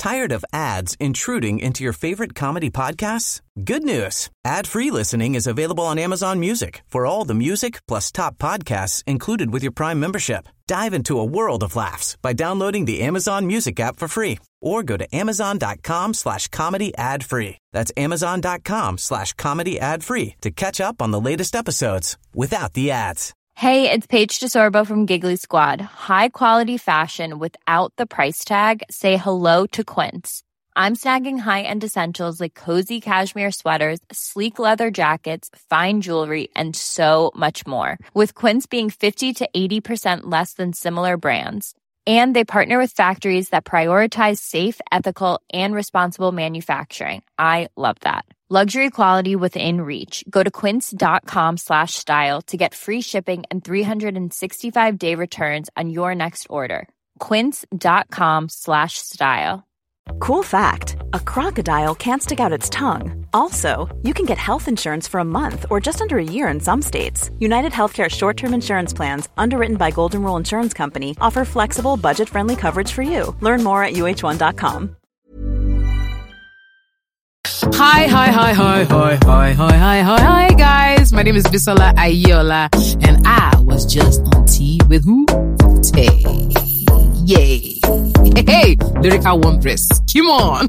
Tired of ads intruding into your favorite comedy podcasts? Good news. Ad-free listening is available on Amazon Music for all the music plus top podcasts included with your Prime membership. Dive into a world of laughs by downloading the Amazon Music app for free or go to amazon.com/comedy ad-free. That's amazon.com/comedy ad-free to catch up on the latest episodes without the ads. Hey, it's Paige DeSorbo from Giggly Squad. High quality fashion without the price tag. Say hello to Quince. I'm snagging high-end essentials like cozy cashmere sweaters, sleek leather jackets, fine jewelry, and so much more. With Quince being 50 to 80% less than similar brands. And they partner with factories that prioritize safe, ethical, and responsible manufacturing. I love that. Luxury quality within reach. Go to quince.com/style to get free shipping and 365-day returns on your next order. Quince.com/style. Cool fact, a crocodile can't stick out its tongue. Also, you can get health insurance for a month or just under a year in some states. United Healthcare short-term insurance plans, underwritten by Golden Rule Insurance Company, offer flexible, budget-friendly coverage for you. Learn more at uh1.com. Hi, guys. My name is Bisola Ayola, and I was just on tea with who? Tay. Yay. Hey, lyrical wondress. Come on.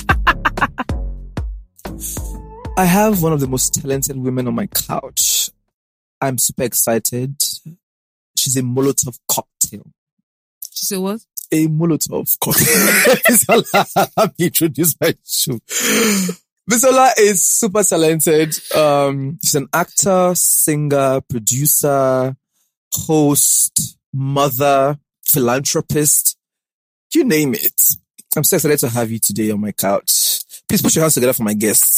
I have one of the most talented women on my couch. I'm super excited. She's a Molotov cocktail. She said what? A Molotov cocktail. Bisola, let me introduce my show. Bisola is super talented. She's an actor, singer, producer, host, mother, philanthropist. You name it. I'm so excited to have you today on my couch. Please put your hands together for my guests.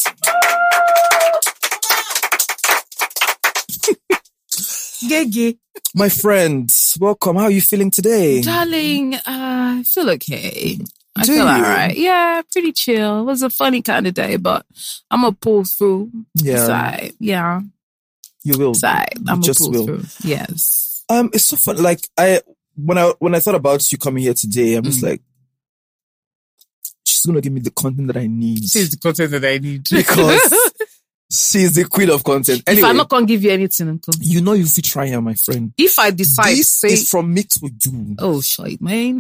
Gege. My friend, welcome. How are you feeling today? Darling, I feel okay. I Do feel you? alright. Yeah, pretty chill. It was a funny kind of day, but I'm gonna pull through. Yeah. Side. Yeah. You will. Side. I'm You just pull will. through. Yes. It's so fun. Like when I thought about you coming here today, I'm just like, she's gonna give me the content that I need. This is the content that I need. Because she's the queen of content. Anyway, if I'm not gonna give you anything, Uncle. you know you fit try her, my friend. If I decide This to say, is from me to you. oh shit, man.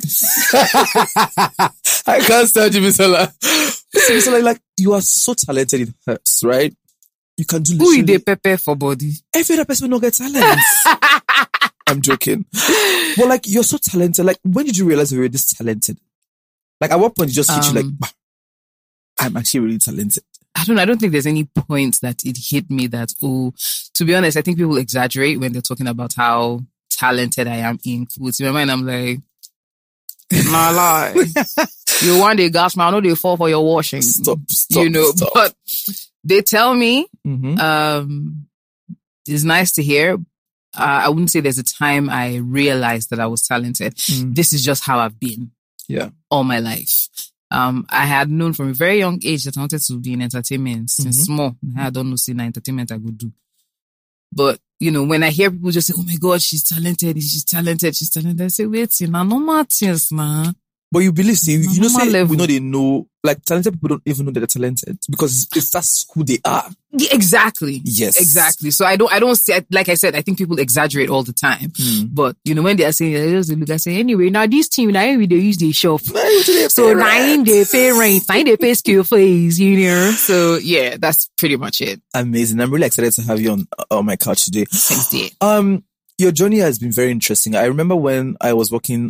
I can't stand you, Bisola. Bisola, like, you are so talented, it hurts, right? You can do Who is literally the pepper for body? every other person will not get talent. I'm joking. But like, you're so talented. Like, when did you realize you were this talented? Like, at what point did it just hit you like, bah, I'm actually really talented? I don't think there's any point that it hit me that, oh, to be honest, I think people exaggerate when they're talking about how talented I am in quotes. In my mind, I'm like, nah lie. You want the gas man, I know they fall for your washing. Stop. You know, stop. but they tell me, Mm-hmm. it's nice to hear. I wouldn't say there's a time I realized that I was talented. This is just how I've been. Yeah. All my life. I had known from a very young age that I wanted to be in entertainment since small. I don't know, see, entertainment I could do. But, you know, when I hear people just say, oh my God, she's talented, I say, wait, normal things, nah. But you believe, see, you know, say, level. we know they know, like, talented people don't even know that they're talented because that's who they are. Yeah, exactly. Yes. Exactly. So I don't see, like I said, I think people exaggerate all the time. But, you know, when they are saying, I just look, I say, anyway, now this team, now they use the shop. So now they pay rent, now they pay skill fees, you know. So yeah, that's pretty much it. Amazing. I'm really excited to have you on my couch today. Thanks, dear. Your journey has been very interesting. I remember when I was working,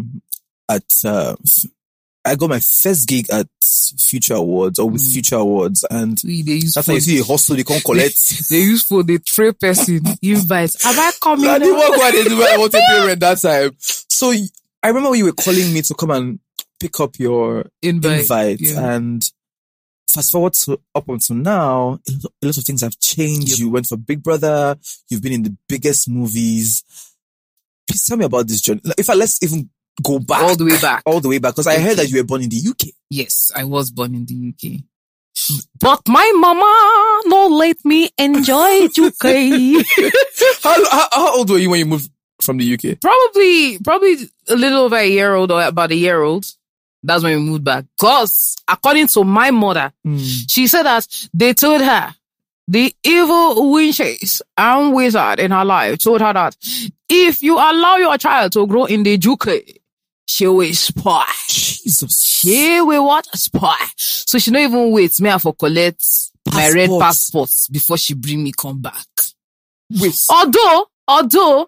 I got my first gig at Future Awards or with Future Awards, and that's how you see a hustle they can't collect. They use for the tray person invites. Have I come in? I didn't work what they do when I wanted to pay rent that time. So I remember when you were calling me to come and pick up your invite yeah. and fast forward to up until now, a lot of things have changed. Yep. You went for Big Brother. You've been in the biggest movies. Please tell me about this journey. Let's even go back. All the way back. Because I heard that you were born in the UK. Yes, I was born in the UK. But my mama no let me enjoy UK. How old were you when you moved from the UK? Probably a little over a year old or about a year old. That's when we moved back. Because according to my mother, she said that they told her, the evil witches and wizard in her life told her that if you allow your child to grow in the UK, she will spoil. Jesus. She will what? Spoil. So she don't even wait. Me for collect my red passports before she bring me come back. Wait. Although,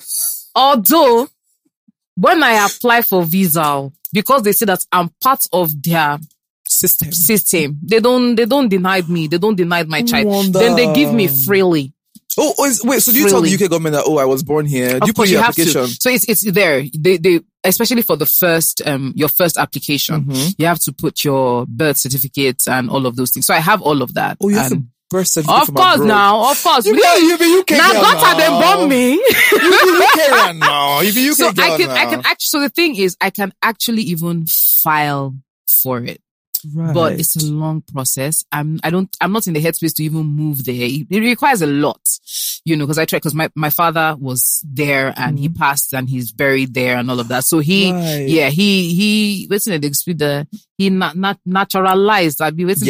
when I apply for visa, because they say that I'm part of their system, they don't deny me. They don't deny my child. Wonder. Then they give me freely. Oh, wait, so do you tell the UK government that, I was born here? Do you put your application? So it's there. They, especially for the first, your first application, you have to put your birth certificate and all of those things. So I have all of that. Oh, you have a birth certificate from abroad. Of course. You be UK now, girl not how they born me. You be UK girl now. You be UK so girl I can now. actually, so the thing is, I can actually even file for it. Right. But it's a long process. I'm not in the headspace to even move there. It requires a lot, because I tried, because my father was there and he passed and he's buried there and all of that. So he naturalized.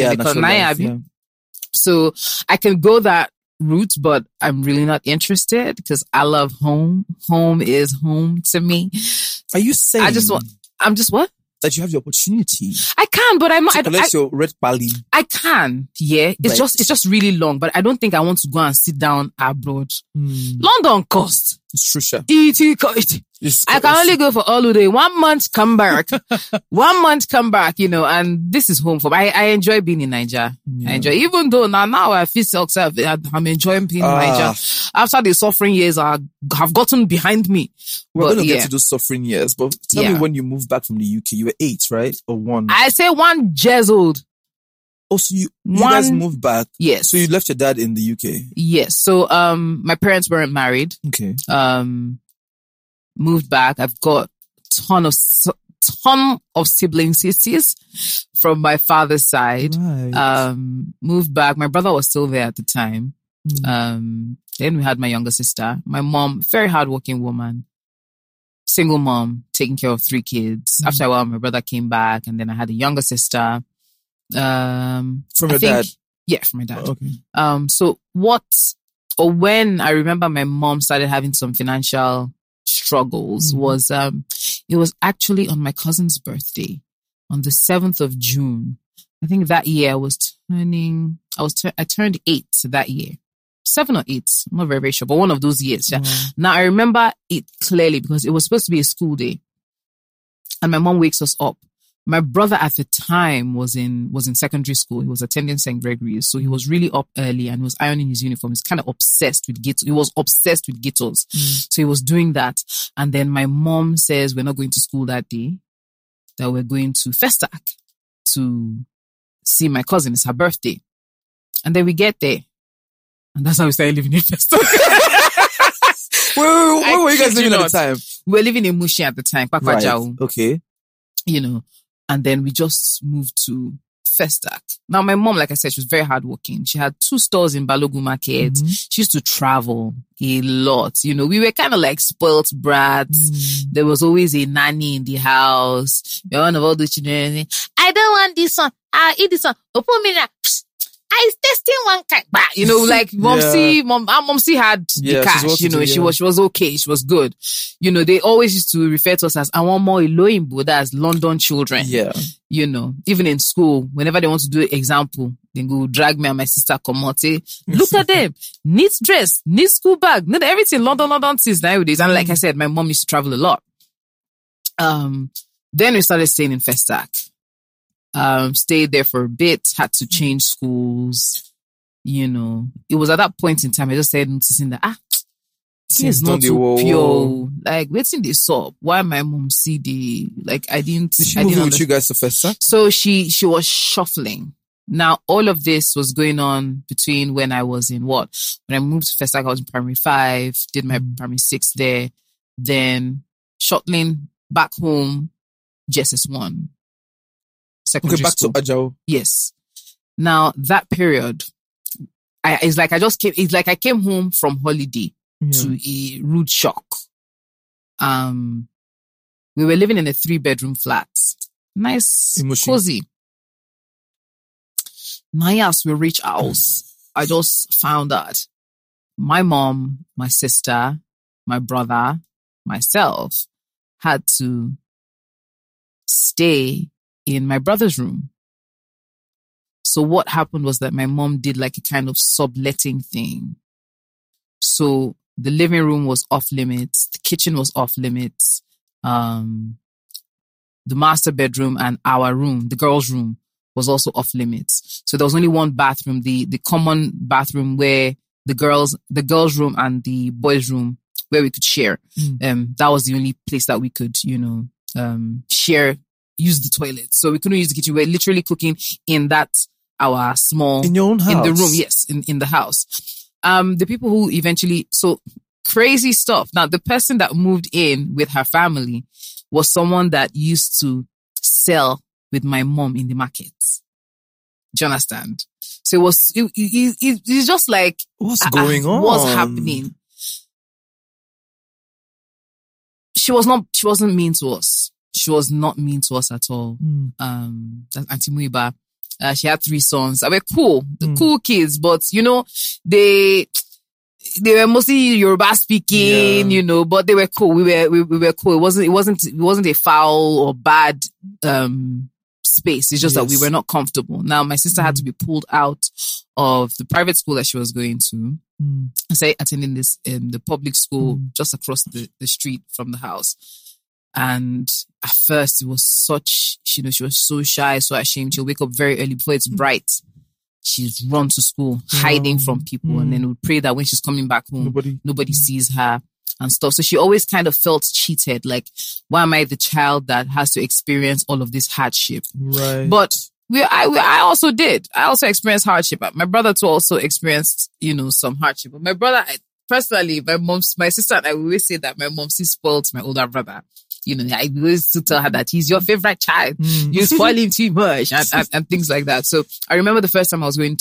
So I can go that route, but I'm really not interested because I love home. Home is home to me. Are you saying? I'm just what? That you have the opportunity. I can, but I'm not. To collect your red pali. I can, yeah. It's just really long, but I don't think I want to go and sit down abroad. London cost. It's true, sure. ET cost. I can only go for holiday. 1 month, come back. 1 month, come back, and this is home for me. I enjoy being in Nigeria. Yeah. I enjoy, even though now I feel self, I'm enjoying being in Nigeria. After the suffering years have gotten behind me. We're going to get to those suffering years, but tell me when you moved back from the UK, you were 8, right? Or 1? I say 1 years old. Oh, so you guys moved back? Yes. So you left your dad in the UK? Yes. So, my parents weren't married. Okay. Moved back. I've got ton of sibling sisters from my father's side. Right. Moved back. My brother was still there at the time. Then we had my younger sister. My mom, very hardworking woman. Single mom, taking care of 3 kids. After a while, my brother came back, and then I had a younger sister. From your dad? Yeah, from my dad. Okay. When I remember my mom started having some financial struggles was, it was actually on my cousin's birthday on the 7th of June. I think that year I turned 8 that year. 7 or 8. I'm not very, very sure, but one of those years. Yeah. Now I remember it clearly because it was supposed to be a school day and my mom wakes us up. My brother at the time was in secondary school. He was attending St. Gregory's. So he was really up early and was ironing his uniform. He's kind of obsessed with Gatos. He was obsessed with Gatos. So he was doing that. And then my mom says, we're not going to school that day, that we're going to Festac to see my cousin. It's her birthday. And then we get there. And that's how we started living in Festac. Where were you guys living at the time? We were living in Mushin at the time. Right. Okay. And then we just moved to Festac. Now, my mom, like I said, she was very hardworking. She had 2 stores in Balogun Market. She used to travel a lot. We were kind of like spoilt brats. There was always a nanny in the house. We're one of all the children. I don't want this one. I'll eat this one. I testing one kind, like Momsi had the cash, she was okay. She was good. They always used to refer to us as, I want more Iloyinbo, that's London children. Yeah. Even in school, whenever they want to do an example, they go drag me and my sister Komote. Look at them. Neat dress, neat school bag, neat everything. London since nowadays. And like I said, my mom used to travel a lot. Then we started staying in Festac. Stayed there for a bit, had to change schools. It was at that point in time I just started noticing that things not too pure. Like, waiting this up. Why my mom see I didn't. Did she move with you guys to Festac? So she was shuffling. Now all of this was going on between when I was in when I moved to Festac, I was in primary 5, did my primary 6 there, then shuttling back home, JSS1. Okay, back to Ajao. Yes. Now that period, it's like I came home from holiday to a rude shock. We were living in a 3-bedroom flat. nice, cozy. Now, yes, we reach house. I just found out my mom, my sister, my brother, myself had to stay in my brother's room. So what happened was that my mom did like a kind of subletting thing. So the living room was off limits. The kitchen was off limits. The master bedroom and our room, the girls' room, was also off limits. So there was only one bathroom, the common bathroom where the girls' room and the boys' room where we could share. That was the only place that we could, share, use the toilet. So we couldn't use the kitchen. We were literally cooking in that, our small... In your own house? In the room, yes, in the house. The people who eventually... So crazy stuff. Now, the person that moved in with her family was someone that used to sell with my mom in the markets. Do you understand? So it's just like... What's going on? What's happening? She wasn't mean to us. She was not mean to us at all. That's Auntie Muiba. She had 3 sons. They were cool. The cool kids, but they were mostly Yoruba speaking, but they were cool. We were cool. It wasn't a foul or bad space. It's just that we were not comfortable. Now my sister had to be pulled out of the private school that she was going to. I say attending this the public school just across the street from the house. And at first it was such, she was so shy, so ashamed. She'll wake up very early before it's bright. She's run to school, hiding from people, and then would pray that when she's coming back home, nobody sees her and stuff. So she always kind of felt cheated. Like, why am I the child that has to experience all of this hardship? Right. But I also did. I also experienced hardship. My brother too also experienced, some hardship. But my brother, personally, my sister and I always say that my mom spoiled my older brother. I used to tell her that he's your favorite child. You spoil him too much and things like that. So I remember the first time I was going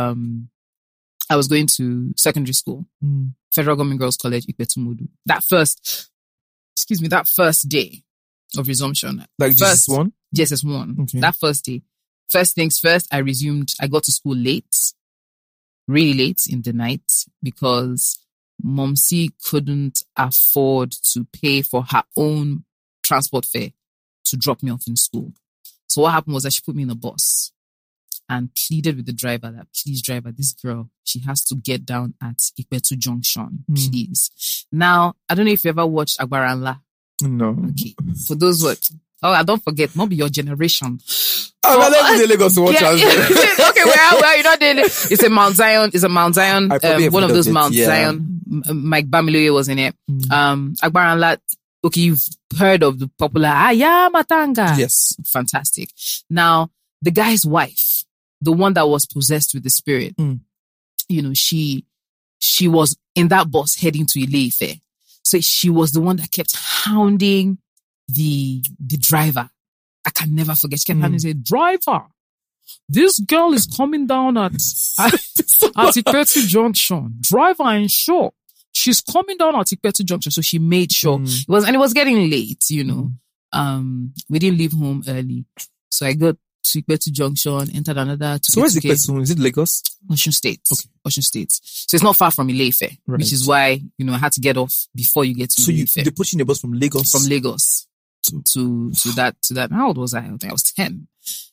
to secondary school, Federal Government Girls College, Ikpetumudu. That first day of resumption. Like JSS1? JSS1. Okay. That first day. First things first, I got to school late, really late in the night, because Momsi couldn't afford to pay for her own transport fare to drop me off in school. So what happened was that she put me in a bus and pleaded with the driver that, please driver, this girl, she has to get down at Ikpetu Junction, please. Now, I don't know if you ever watched Agbaranla. No. Okay. For those who I don't forget, maybe your generation. I'm not in Lagos to watch Okay, well, you're not daily. It's a Mount Zion, one of those Mount Zion. Mike Bamiloye was in it. Agbaranla, okay, you've heard of the popular Aya Matanga. Yes. Fantastic. Now, the guy's wife, the one that was possessed with the spirit, she was in that bus heading to Ile-Ife. So she was the one that kept hounding the driver. I can never forget. She kept hounding and said, driver, this girl is coming down at Ikpetu Junction. Driver, ensure she's coming down at Ikpetu Junction. So she made sure it was getting late, we didn't leave home early. So I got to Ikpetu Junction, entered another. So where's Ikpetu? Is it Lagos? Osun State. Okay. Osun State. So it's not far from Ile-Ife, which is why, I had to get off before you get to Ile-Ife. So they put you in a bus from Lagos? From Lagos to that. How old was I? I think I was 10.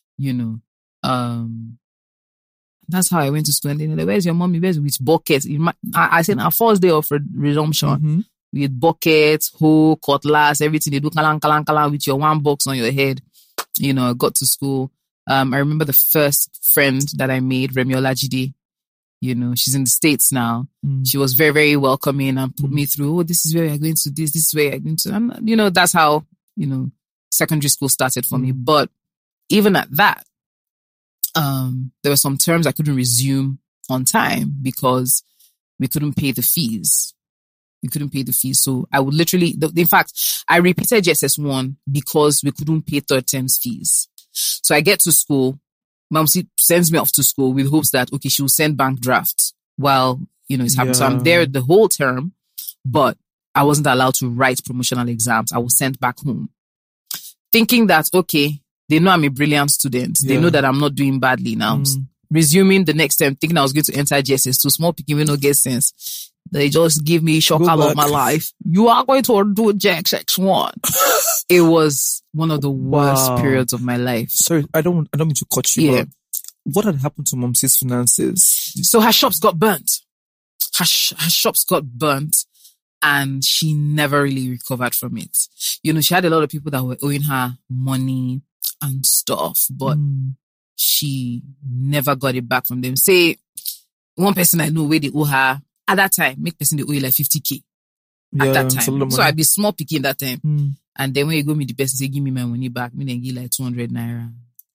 That's how I went to school. And then, where's your mommy? Where's with buckets? I said, our first day of resumption, with buckets, hoe, cutlass, everything. They do kalang with your one box on your head. I got to school. I remember the first friend that I made, Remiola Jide. She's in the States now. She was very, very welcoming and put me through, this is where you're going to this is where you're going to. And, that's how, secondary school started for me. But even at that, there were some terms I couldn't resume on time because we couldn't pay the fees. So I would literally, in fact, I repeated JSS1 because we couldn't pay third term's fees. So I get to school, Mom sends me off to school with hopes that, okay, she will send bank drafts while, it's happening. So I'm there the whole term, but I wasn't allowed to write promotional exams. I was sent back home. Thinking that, okay, They know I'm a brilliant student. They Yeah. know that I'm not doing badly now. Resuming the next term, thinking I was going to enter GSS2, small picking will not get sense. They just give me shock Go out of back. my life. You are going to do JXX1. It was one of the worst Wow. periods of my life. Sorry, I don't mean to cut you. Yeah. But what had happened to Mom's finances? So her shops got burnt. Her shops got burnt and she never really recovered from it. You know, she had a lot of people that were owing her money and stuff, but she never got it back from them. Say, one person I know where they owe her, at that time, make person they owe you like 50K at that it's a lot time. of So money. I'd be small picking that time. And then when you go meet the person, say, give me my money back, me then give like 200 naira.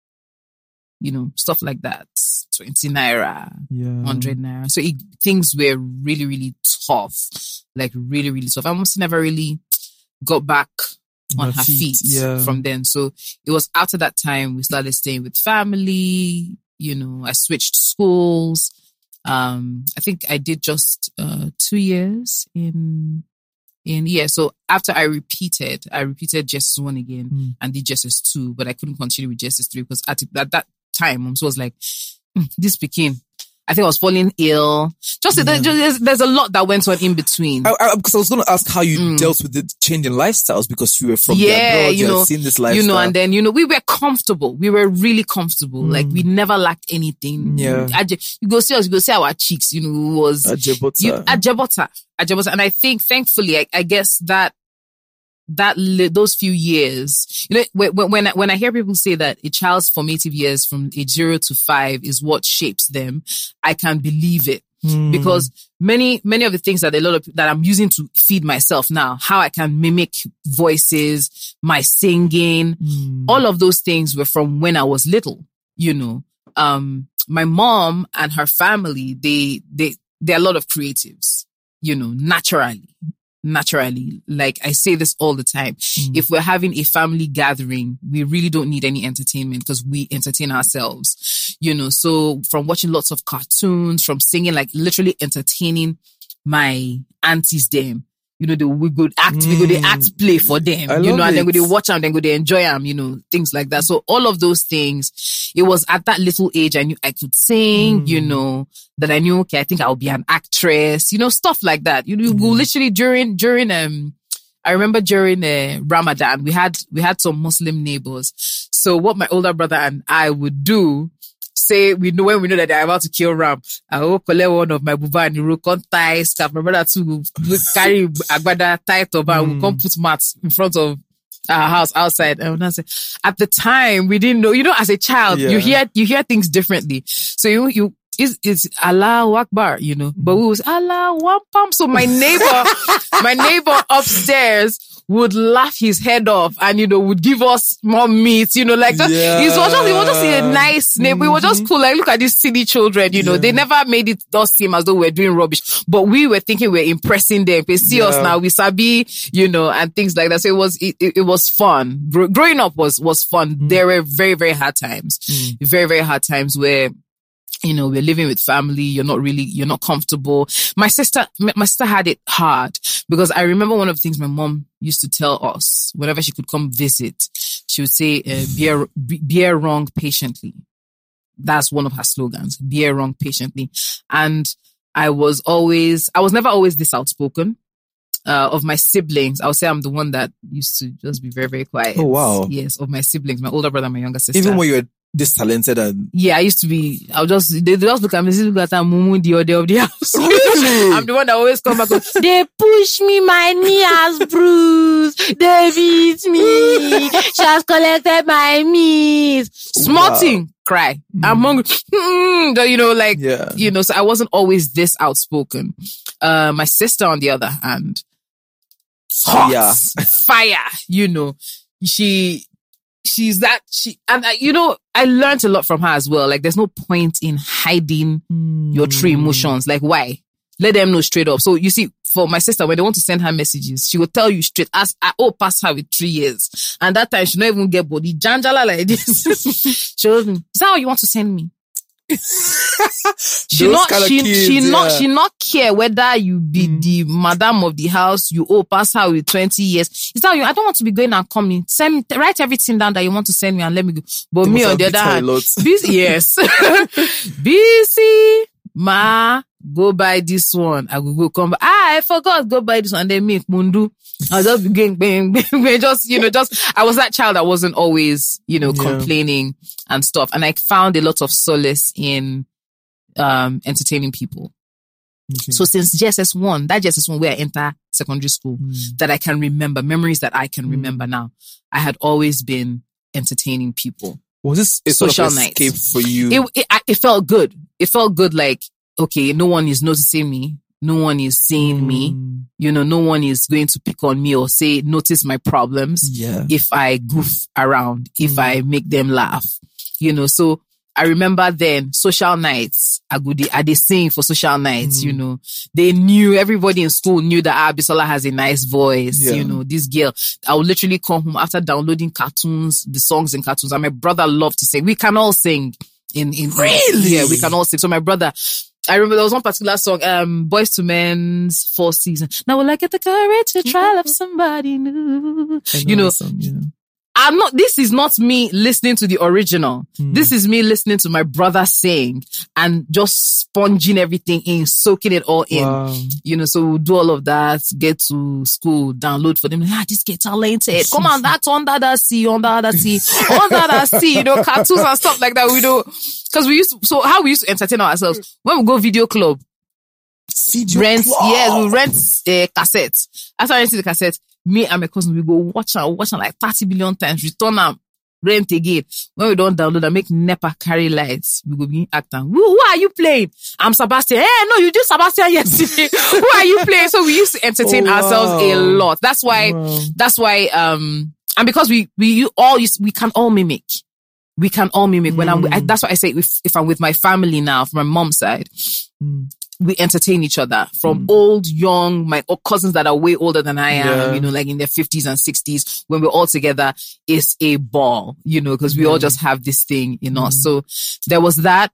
You know, stuff like that. 20 naira, 100 naira. So things were really, really tough. Like really, really tough. I almost never really got back on her feet from then. So it was after that time we started staying with family. You know, I switched schools. I think I did just 2 years in so after I repeated GSS 1 again and did GSS 2, but I couldn't continue with GSS 3 because at that time Mom was like, this became, I think I was falling ill. There's a lot that went on in between. Because I was going to ask how you dealt with the change in lifestyles because you were from the abroad, you had seen this lifestyle. You know, and then, we were comfortable. We were really comfortable. Like, we never lacked anything. Yeah. You go see us, you go see our cheeks, was... Ajebota. And I think, thankfully, I guess those few years, when I hear people say that a child's formative years from age 0 to 5 is what shapes them, I can believe it. Because many of the things that that I'm using to feed myself now, how I can mimic voices, my singing, all of those things were from when I was little, my mom and her family, they're a lot of creatives, naturally. Like I say this all the time. If we're having a family gathering, we really don't need any entertainment because we entertain ourselves, so from watching lots of cartoons, from singing, like literally entertaining my aunties them. We go act play for them, and then they watch them, then they enjoy them, things like that. So all of those things, it was at that little age I knew I could sing, that I knew, okay, I think I'll be an actress, stuff like that. Literally during I remember during Ramadan, we had some Muslim neighbors. So what my older brother and I would do, say when we know that they're about to kill ram, I will collect one of my buba and you can't tie scarf. My brother too will carry agbada, tie turban, we can't put mats in front of our house outside. And I say, at the time we didn't know, as a child, you hear things differently. So it's Allah Akbar, but we was Allah Wampam. So my neighbor upstairs would laugh his head off and, would give us more meat, he was just a nice neighbor. He was just cool. Like, look at these silly children, they never made it us seem as though we're doing rubbish, but we were thinking we're impressing them. They see us now, we sabi, and things like that. So it was fun. Growing up was fun. There were very, very hard times, very, very hard times where, we're living with family. You're not comfortable. My sister had it hard because I remember one of the things my mom used to tell us whenever she could come visit. She would say, bear wrong patiently. That's one of her slogans. Bear wrong patiently. And I was never always this outspoken. Of my siblings, I would say I'm the one that used to just be very, very quiet. Oh, wow. Yes, of my siblings, my older brother, my younger sister. Even when you were this talented and... Yeah, I used to be, they just look at me, look at that mumu, the order of the house. Really? I'm the one that always come back and they push me, my knee has bruised, they beat me, she has collected my meat. Small thing, cry. I'm hungry. So I wasn't always this outspoken. My sister, on the other hand, hot, fire, I learned a lot from her as well. Like, there's no point in hiding your true emotions. Like, why? Let them know straight up. So, you see, for my sister, when they want to send her messages, she will tell you straight, pass her with 3 years. And that time, she not even get body. Janjala like this. She goes, is that how you want to send me? She not care whether you be the madam of the house, you pass her with 20 years. It's that I don't want to be going and coming. Write everything down that you want to send me and let me go. But me on the other hand, yes. BC, ma, go buy this one. I will go come back. I forgot, go buy this one. And then me, Mundu. I just begin, I was that child that wasn't always, complaining and stuff. And I found a lot of solace in, entertaining people. Okay. So since JSS1, that JSS1 where I enter secondary school, that I can remember, memories that I can remember now, I had always been entertaining people. Was this a social escape for you? It felt good. It felt good, like, okay, no one is noticing me. No one is seeing me. No one is going to pick on me or notice my problems. Yeah. If I goof around, if I make them laugh, so I remember then social nights, they sing for social nights, they knew, everybody in school knew that Bisola has a nice voice, this girl. I would literally come home after downloading cartoons, the songs in cartoons, and my brother loved to sing. We can all sing really? Yeah, we can all sing. So my brother, I remember there was one particular song, Boyz II Men's Fourth Season. Now will I get the courage to try love somebody new? This is not me listening to the original. This is me listening to my brother sing and just sponging everything in, soaking it all in. Wow. So we'll do all of that, get to school, download for them. This get talented. Come on, that's under the sea, cartoons and stuff like that. We do. Cause we used to entertain ourselves when we go video club. Rent cassette. After renting the cassette, me and my cousin, we go watch like 30 billion times, return and rent again. When we don't download and make NEPA carry lights, we go begin acting. Who are you playing? I'm Sebastian. Hey, no, you did Sebastian yesterday. Who are you playing? So we used to entertain ourselves a lot. That's why, and because we can all mimic. We can all mimic. That's why I say if I'm with my family now, from my mom's side, we entertain each other from old, young, my cousins that are way older than I am, like in their 50s and 60s. When we're all together, it's a ball, because we all just have this thing in us. So there was that.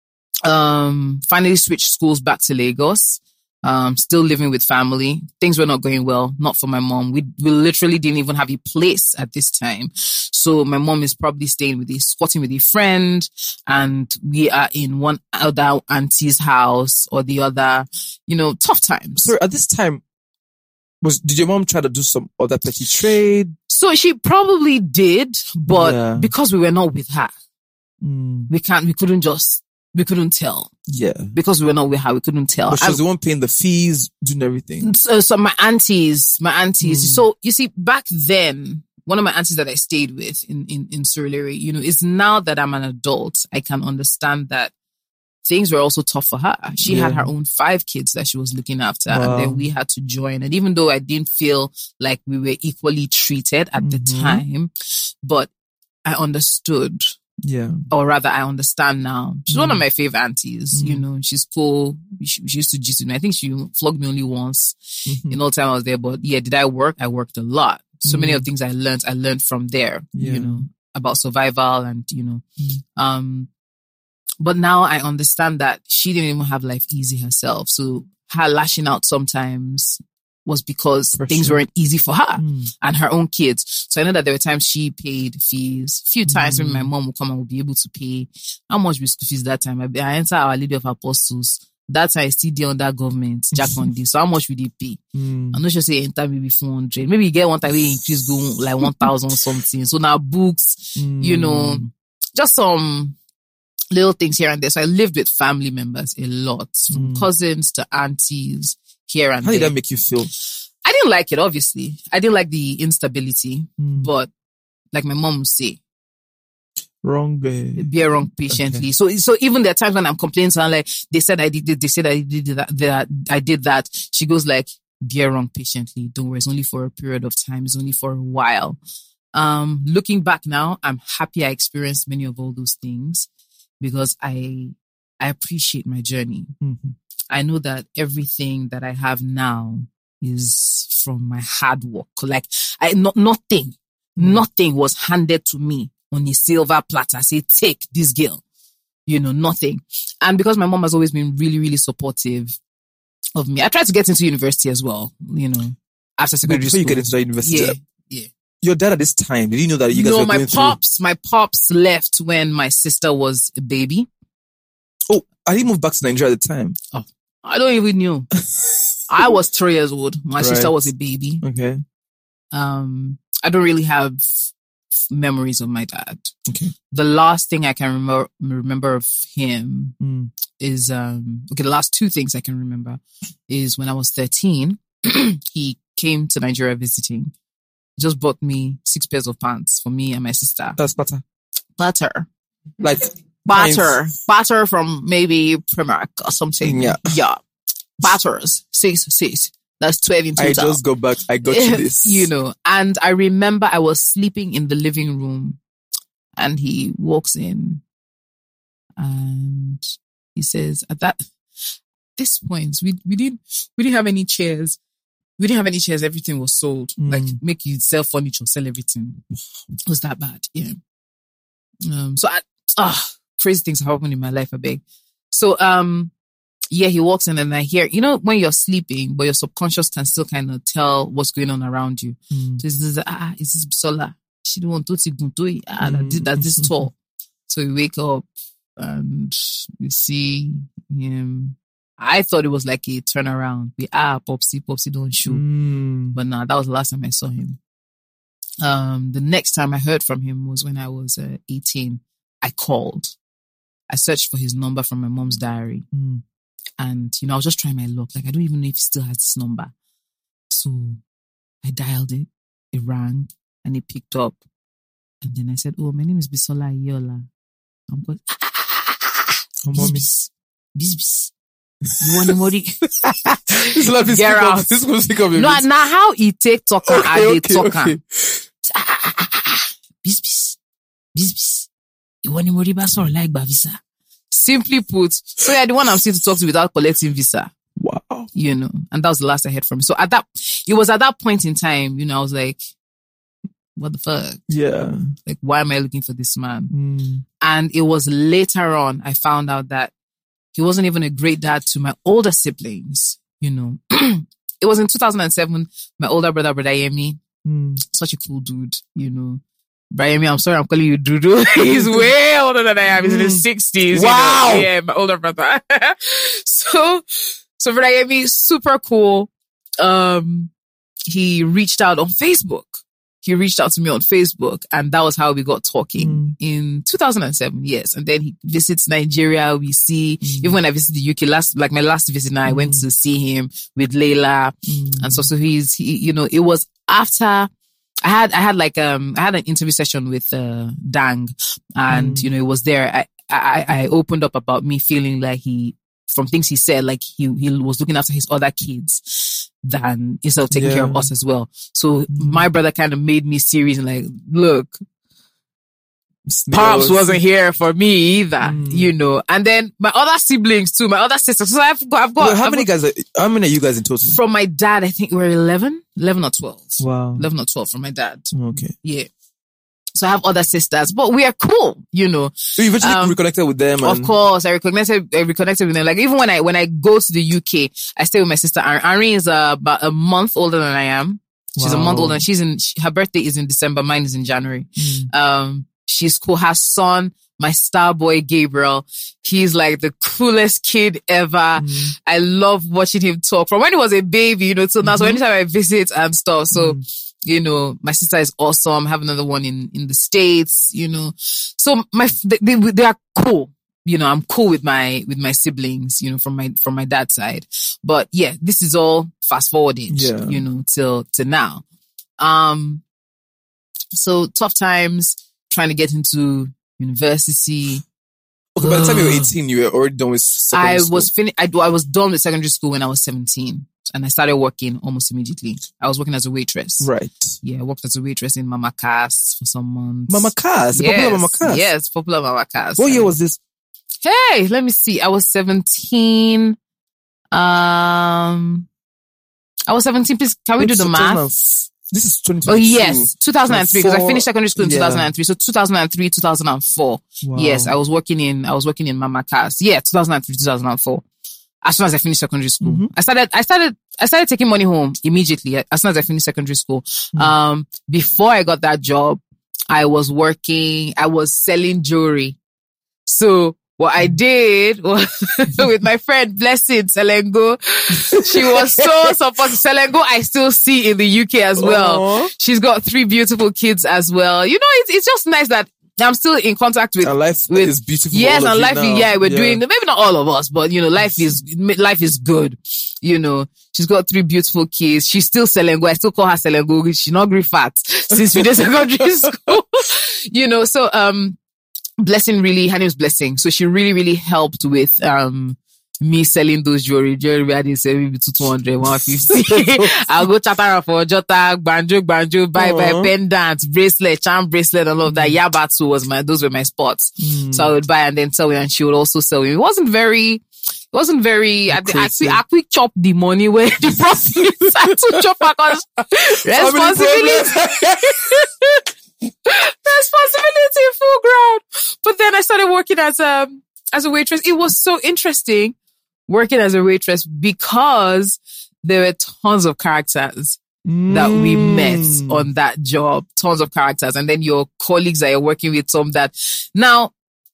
Finally switched schools back to Lagos. Still living with family. Things were not going well, not for my mom. We literally didn't even have a place at this time. So my mom is probably squatting with a friend, and we are in one other auntie's house or the other, tough times. So at this time, did your mom try to do some other petty trade? So she probably did, but because we were not with her, we couldn't tell. Yeah. Because we were not with her, we couldn't tell. But she was the one paying the fees, doing everything. So my aunties. So you see, back then, one of my aunties that I stayed with in Surulere, is now that I'm an adult, I can understand that things were also tough for her. She had her own 5 kids that she was looking after, and then we had to join. And even though I didn't feel like we were equally treated at the time, but I understood. Yeah. Or rather, I understand now. She's one of my favorite aunties. She's cool. She used to gist with me. I think she flogged me only once in all time I was there. But did I work? I worked a lot. So many of the things I learned from there, about survival and, but now I understand that she didn't even have life easy herself. So her lashing out sometimes was because things weren't easy for her and her own kids. So I know that there were times she paid fees. A few times when my mom would come and would be able to pay. How much was school fees that time? I enter Our Lady of Apostles. That time I still there under government, Jack on this. So how much would they pay? I'm not sure say enter maybe 400. Maybe you get one time we increase go like 1,000 something. So now books, just some little things here and there. So I lived with family members a lot, from cousins to aunties here and there. How did that make you feel? I didn't like it, obviously. I didn't like the instability, but like my mom would say, bear wrong patiently. Okay. So even there are times when I'm complaining to her, like, they said I did this, they said I did that, I did that. She goes like, bear wrong patiently. Don't worry. It's only for a period of time. It's only for a while. Looking back now, I'm happy I experienced many of all those things because I appreciate my journey. I know that everything that I have now is from my hard work. Like nothing was handed to me on a silver platter. Say, take this girl. nothing. And because my mom has always been really, really supportive of me, I tried to get into university as well, after secondary school. Before you get into the university? Yeah. Your dad at this time, did you know that you guys were going through? My pops left when my sister was a baby. Oh, I didn't move back to Nigeria at the time. Oh, I don't even know. I was 3 years old. My sister was a baby. Okay. I don't really have memories of my dad. Okay. The last thing I can remember of him is, the last 2 things I can remember is when I was 13, he came to Nigeria visiting. He just bought me 6 pairs of pants for me and my sister. That's butter. Butter. Like Butter. Butter from maybe Primark or something. Yeah. Butters. 6. That's 12 in total. I just go back. I got you this. And I remember I was sleeping in the living room and he walks in and he says, at this point, we didn't have any chairs. We didn't have any chairs. Everything was sold. Like, make you sell furniture, sell everything. It was that bad. Yeah. Crazy things have happened in my life, I beg. So, he walks in and I hear, when you're sleeping, but your subconscious can still kind of tell what's going on around you. So is this Bisola? She don't want to do that this tall. So we wake up and we see him. I thought it was like a turnaround. Popsy don't show. But nah, that was the last time I saw him. The next time I heard from him was when I was 18. I called. I searched for his number from my mom's diary. And, I was just trying my luck. Like, I don't even know if he still has this number. So I dialed it. It rang and it picked up. And then I said, oh, my name is Bisola Ayola. I'm going, Bis. You want the money? Get out. This will pick up. No, now how he take talker and they talker. Bis. You want the money? Basor like visa. Simply put, so you're the one I'm seeing to talk to without collecting visa. Wow. And that was the last I heard from him. So it was at that point in time, I was like, what the fuck? Yeah. Like, why am I looking for this man? And it was later on, I found out that he wasn't even a great dad to my older siblings, It was in 2007, my older brother Yemi, such a cool dude, Brayemi, I'm sorry I'm calling you Dudu. He's way older than I am. He's in his 60s. Wow. Yeah, my older brother. So Brayemi, super cool. He reached out on Facebook. He reached out to me on Facebook and that was how we got talking in 2007. Yes. And then he visits Nigeria. We see, even when I visited the UK my last visit, I went to see him with Layla. And so he, it was after I had an interview session with Dang and it was there. I opened up about me feeling like from things he said, like he was looking after his other kids than instead of taking care of us as well. So my brother kind of made me serious and like, look, Pops wasn't here for me either, And then my other siblings too, my other sisters. So I've got. Well, how many are you guys in total? From my dad, I think we're 11 or 12. Wow. 11 or 12 from my dad. Okay. Yeah. So I have other sisters, but we are cool, So you eventually reconnected with them? Of course, I reconnected with them. Like even when I go to the UK, I stay with my sister. Irene is about a month older than I am. She's a month older. Her birthday is in December. Mine is in January. She's cool. Her son, my star boy, Gabriel, he's like the coolest kid ever. I love watching him talk from when he was a baby, till now. So anytime I visit and stuff. So, my sister is awesome. I have another one in the States, So they are cool. I'm cool with my siblings, from my dad's side. But yeah, this is all fast forwarded, till now. So tough times, trying to get into university. Okay, by the time you were 18, you were already done with secondary school. I was done with secondary school when I was 17. And I started working almost immediately. I was working as a waitress. Right. Yeah, I worked as a waitress in Mama Cass for some months. Mama Cass? Yes, popular Mama Cass? Yes, popular Mama Cass. What year was this? Hey, let me see. I was 17. I was 17. Please, can we do the math? This is 2022. Oh, yes. 2003, because I finished secondary school in 2003. So 2003, 2004. Wow. Yes, I was working in Mama Cass. Yeah, 2003, 2004. As soon as I finished secondary school. Mm-hmm. I started taking money home immediately as soon as I finished secondary school. Before I got that job, I was selling jewelry. So what I did was with my friend Blessing Selengo. She was so supportive. Selengo I still see in the UK as well. Aww. She's got 3 beautiful kids as well. You know, it's just nice that I'm still in contact with. And life is beautiful. Yes, and life, we're doing, maybe not all of us, but you know, life is good. You know, she's got 3 beautiful kids. She's still Selengo. I still call her Selengo. She's not very fat since we did secondary school. You know, so, Blessing really, her name's Blessing. So she really, really helped with, me selling those jewelry. I didn't sell maybe 200, 150. I'll go chatter for Jota, banjo, buy pendant, bracelet, charm bracelet, and all of that. Yabatu those were my spots. So I would buy and then sell it, and she would also sell it. It wasn't very, I quick chop the money where the profits. I took chop because responsibility full ground. But then I started working as a waitress. It was so interesting working as a waitress because there were tons of characters that we met on that job. Tons of characters. And then your colleagues that you're working with, some that now,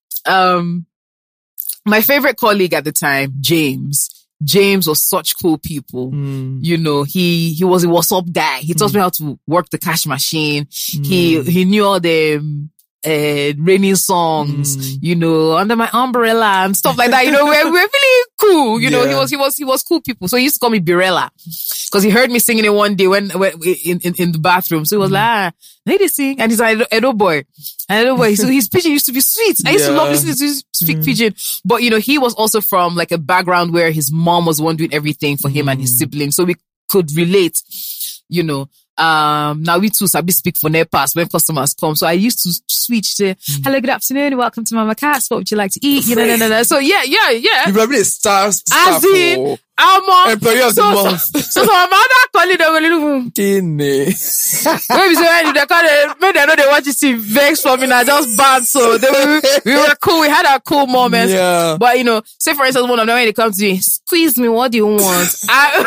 my favorite colleague at the time, James was such cool people. You know, he was a WhatsApp guy. He taught me how to work the cash machine. He knew all the raining songs, you know, under my umbrella and stuff like that. You know, we're really cool. You know, he was cool people. So he used to call me Birella because he heard me singing it one day when in the bathroom. So he was like, hey, they sing. And he's like, Edo boy. So his pidgin used to be sweet. I used to love listening to him speak pidgin. But, you know, he was also from like a background where his mom was one doing everything for him and his siblings. So we could relate, you know. Now we too sabi speak for NEPAS when customers come. So I used to switch to, hello, good afternoon, welcome to Mama Cass. What would you like to eat? You know. So yeah. You probably a star as in, employee of the month. So my mother calling them a little Maybe so when they call it, maybe they know they want to see vex for me now, just bad. So we were cool. We had our cool moments. Yeah. But you know, say for instance, one of them when they come to me, squeeze me, what do you want?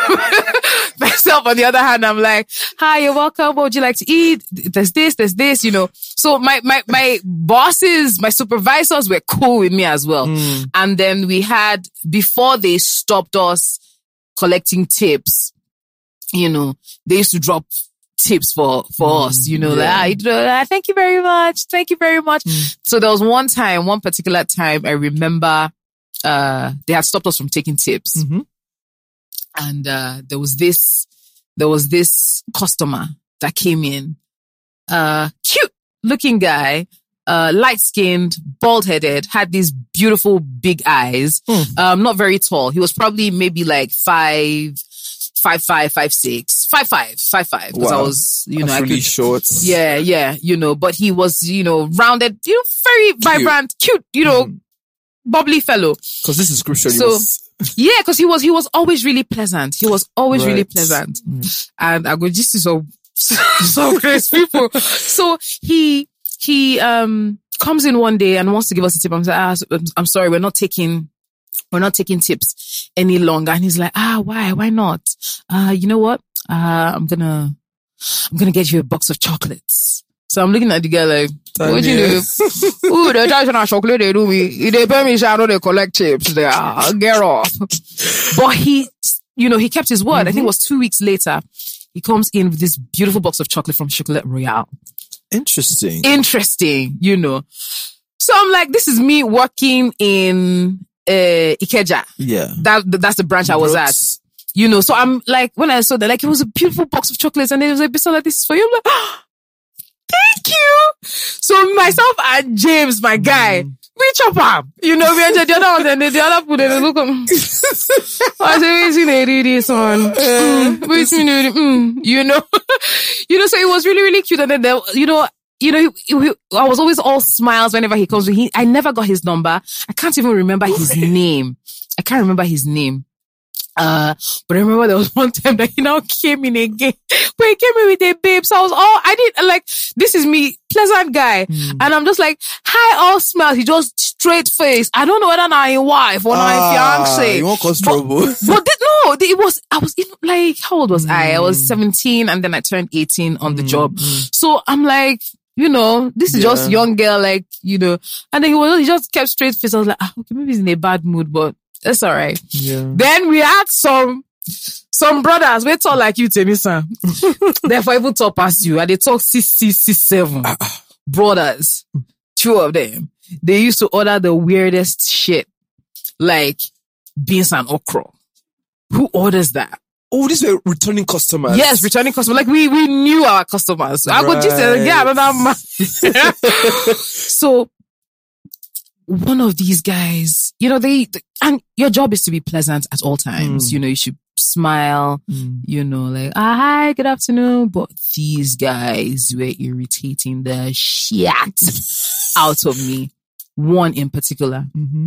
Myself on the other hand, I'm like, hi, you're welcome. What would you like to eat? There's this, you know. So my bosses, my supervisors were cool with me as well. And then we had, before they stopped us collecting tips, you know, they used to drop tips for us, you know, like, thank you very much. So there was one particular time I remember, they had stopped us from taking tips. And, there was this customer that came in, cute looking guy, light-skinned, bald-headed, had these beautiful big eyes, not very tall. He was probably maybe like 5'5", 5'6", 5'5", because I was, you know, really short. Yeah, you know, but he was, you know, rounded, you know, very vibrant, cute, you know, bubbly fellow. Because this is crucial. Yeah, because he was always really pleasant. He was always really pleasant. And I go, this is so great people. So he comes in one day and wants to give us a tip. I'm like, I'm sorry, we're not taking tips any longer. And he's like, why not? You know what? I'm gonna get you a box of chocolates. So I'm looking at the guy like, what do you do? Ooh, they're charging our chocolate, they do me. They pay me, so I know they collect chips. They get off. But he, you know, he kept his word. I think it was 2 weeks later. He comes in with this beautiful box of chocolate from Chocolat Royale. Interesting, you know. So I'm like, this is me working in Ikeja. Yeah. That's the branch I was at. You know, so I'm like, when I saw that, like, it was a beautiful box of chocolates and it was like, Bisola, this is for you. I'm like, thank you. So myself and James, my guy, we chop up. You know, we entered the other one and the other food and they look at I said, they do this one. You know. So it was really, really cute. And then there, I was always all smiles whenever he comes. I never got his number. I can't even remember his name. But I remember there was one time that he now came in again, but he came in with a babe. So I didn't like, this is me, pleasant guy. And I'm just like, hi, all smells. He just straight face. I don't know whether now your wife or now your fiance. You won't cause trouble. I was like, how old was I? I was 17 and then I turned 18 on the job. So I'm like, this is just young girl, like, and then he just kept straight face. I was like, okay, maybe he's in a bad mood, but that's all right. Yeah. Then we had some brothers, we talk like you, Temisa. Therefore, even talk past you. And they talk 7 brothers. 2 of them. They used to order the weirdest shit, like beans and okra. Who orders that? Oh, these were returning customers. Yes, returning customers. Like we knew our customers. I could just get another man. So one of these guys, and your job is to be pleasant at all times. You should smile, like, hi, good afternoon. But these guys were irritating the shit out of me. One in particular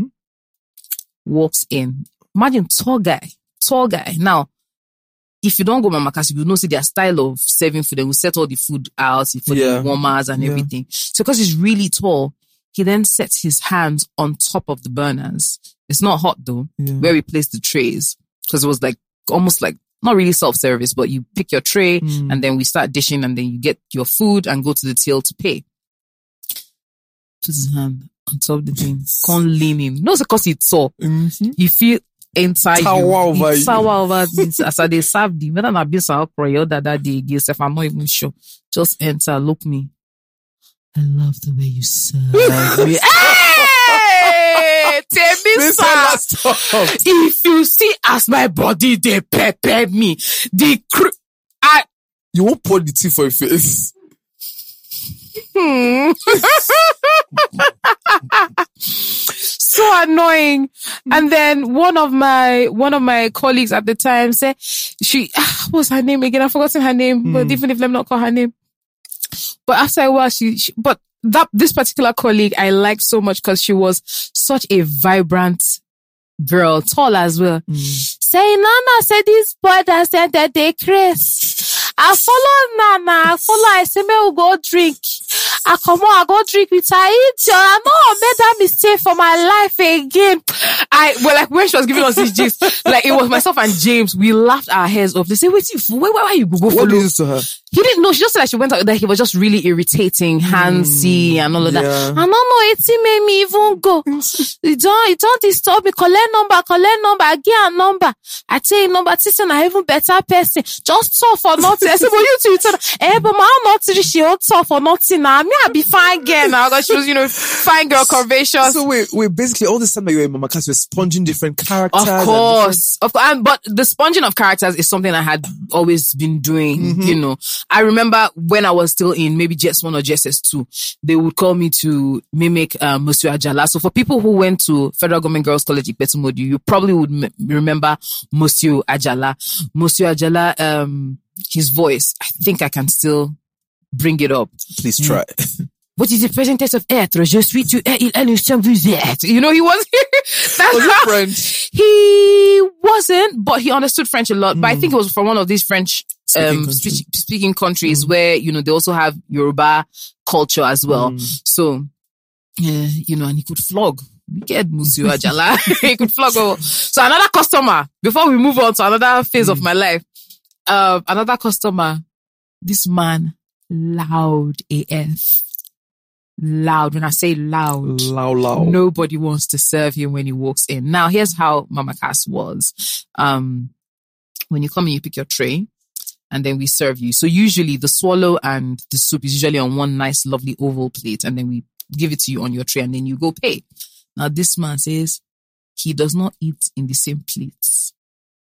walks in. Imagine tall guy. Now, if you don't go Mama Kasi, you know, see their style of serving food. They will set all the food out for the warmers and everything. So because he's really tall, he then sets his hands on top of the burners. It's not hot though, where we place the trays. Because it was like, almost like, not really self-service, but you pick your tray and then we start dishing and then you get your food and go to the till to pay. Put his hand on top of the thing. Can't lean in. No, it's because it's tall. You feel inside tower you. Tower over this. As they serve the, whether not be some prayer that day, if I'm not even sure. Just enter, look me. I love the way you serve me. Hey! Temisa! If you see as my body, they prepared me. You won't pour the tea for your face. So annoying. And then one of my colleagues at the time said, what's her name again? I've forgotten her name, but even if let me not call her name. But after a while, this particular colleague I liked so much because she was such a vibrant girl, tall as well. Say, Nana said this boy that said that they crazy. I follow Nana. I say, me will go drink. I come on, I go drink with her. I know I made that mistake for my life again. Like when she was giving us this gist, like it was myself and James, we laughed our heads off. They say, where you go follow? What did you do to her? He didn't know. She just said that she went out there. He was just really irritating, handsy and all of that. I don't know. It made me even go. You don't disturb me. Collect number. I get a number. I tell you number. Listen, I even better person. Just talk for nothing. I said, but you two, but my not she all talk for nothing now. I be fine girl now. Because she was, fine girl curvaceous. So wait, basically all this time that you were in Mama Kasi, you were sponging different characters. Of course. But the sponging of characters is something I had always been doing, I remember when I was still in maybe JS1 or JSS2, they would call me to mimic Monsieur Ajala. So for people who went to Federal Government Girls College Ikpetumodu, you probably would remember Monsieur Ajala. Monsieur Ajala, his voice, I think I can still bring it up. Please try. What is the present tense of être? Je suis, tu es, il est, nous sommes, vous êtes. He was French? He wasn't, but he understood French a lot. But I think it was from one of these French speaking countries where, they also have Yoruba culture as well. So, and he could flog. We get Monsieur Ajala. He could flog over. So another customer, before we move on to another phase of my life, another customer, this man, loud AF. Loud. When I say loud. Nobody wants to serve him when he walks in. Now, here's how Mama Cass was. When you come in, you pick your tray and then we serve you. So usually the swallow and the soup is usually on one nice, lovely oval plate and then we give it to you on your tray and then you go pay. Now, this man says he does not eat in the same plates.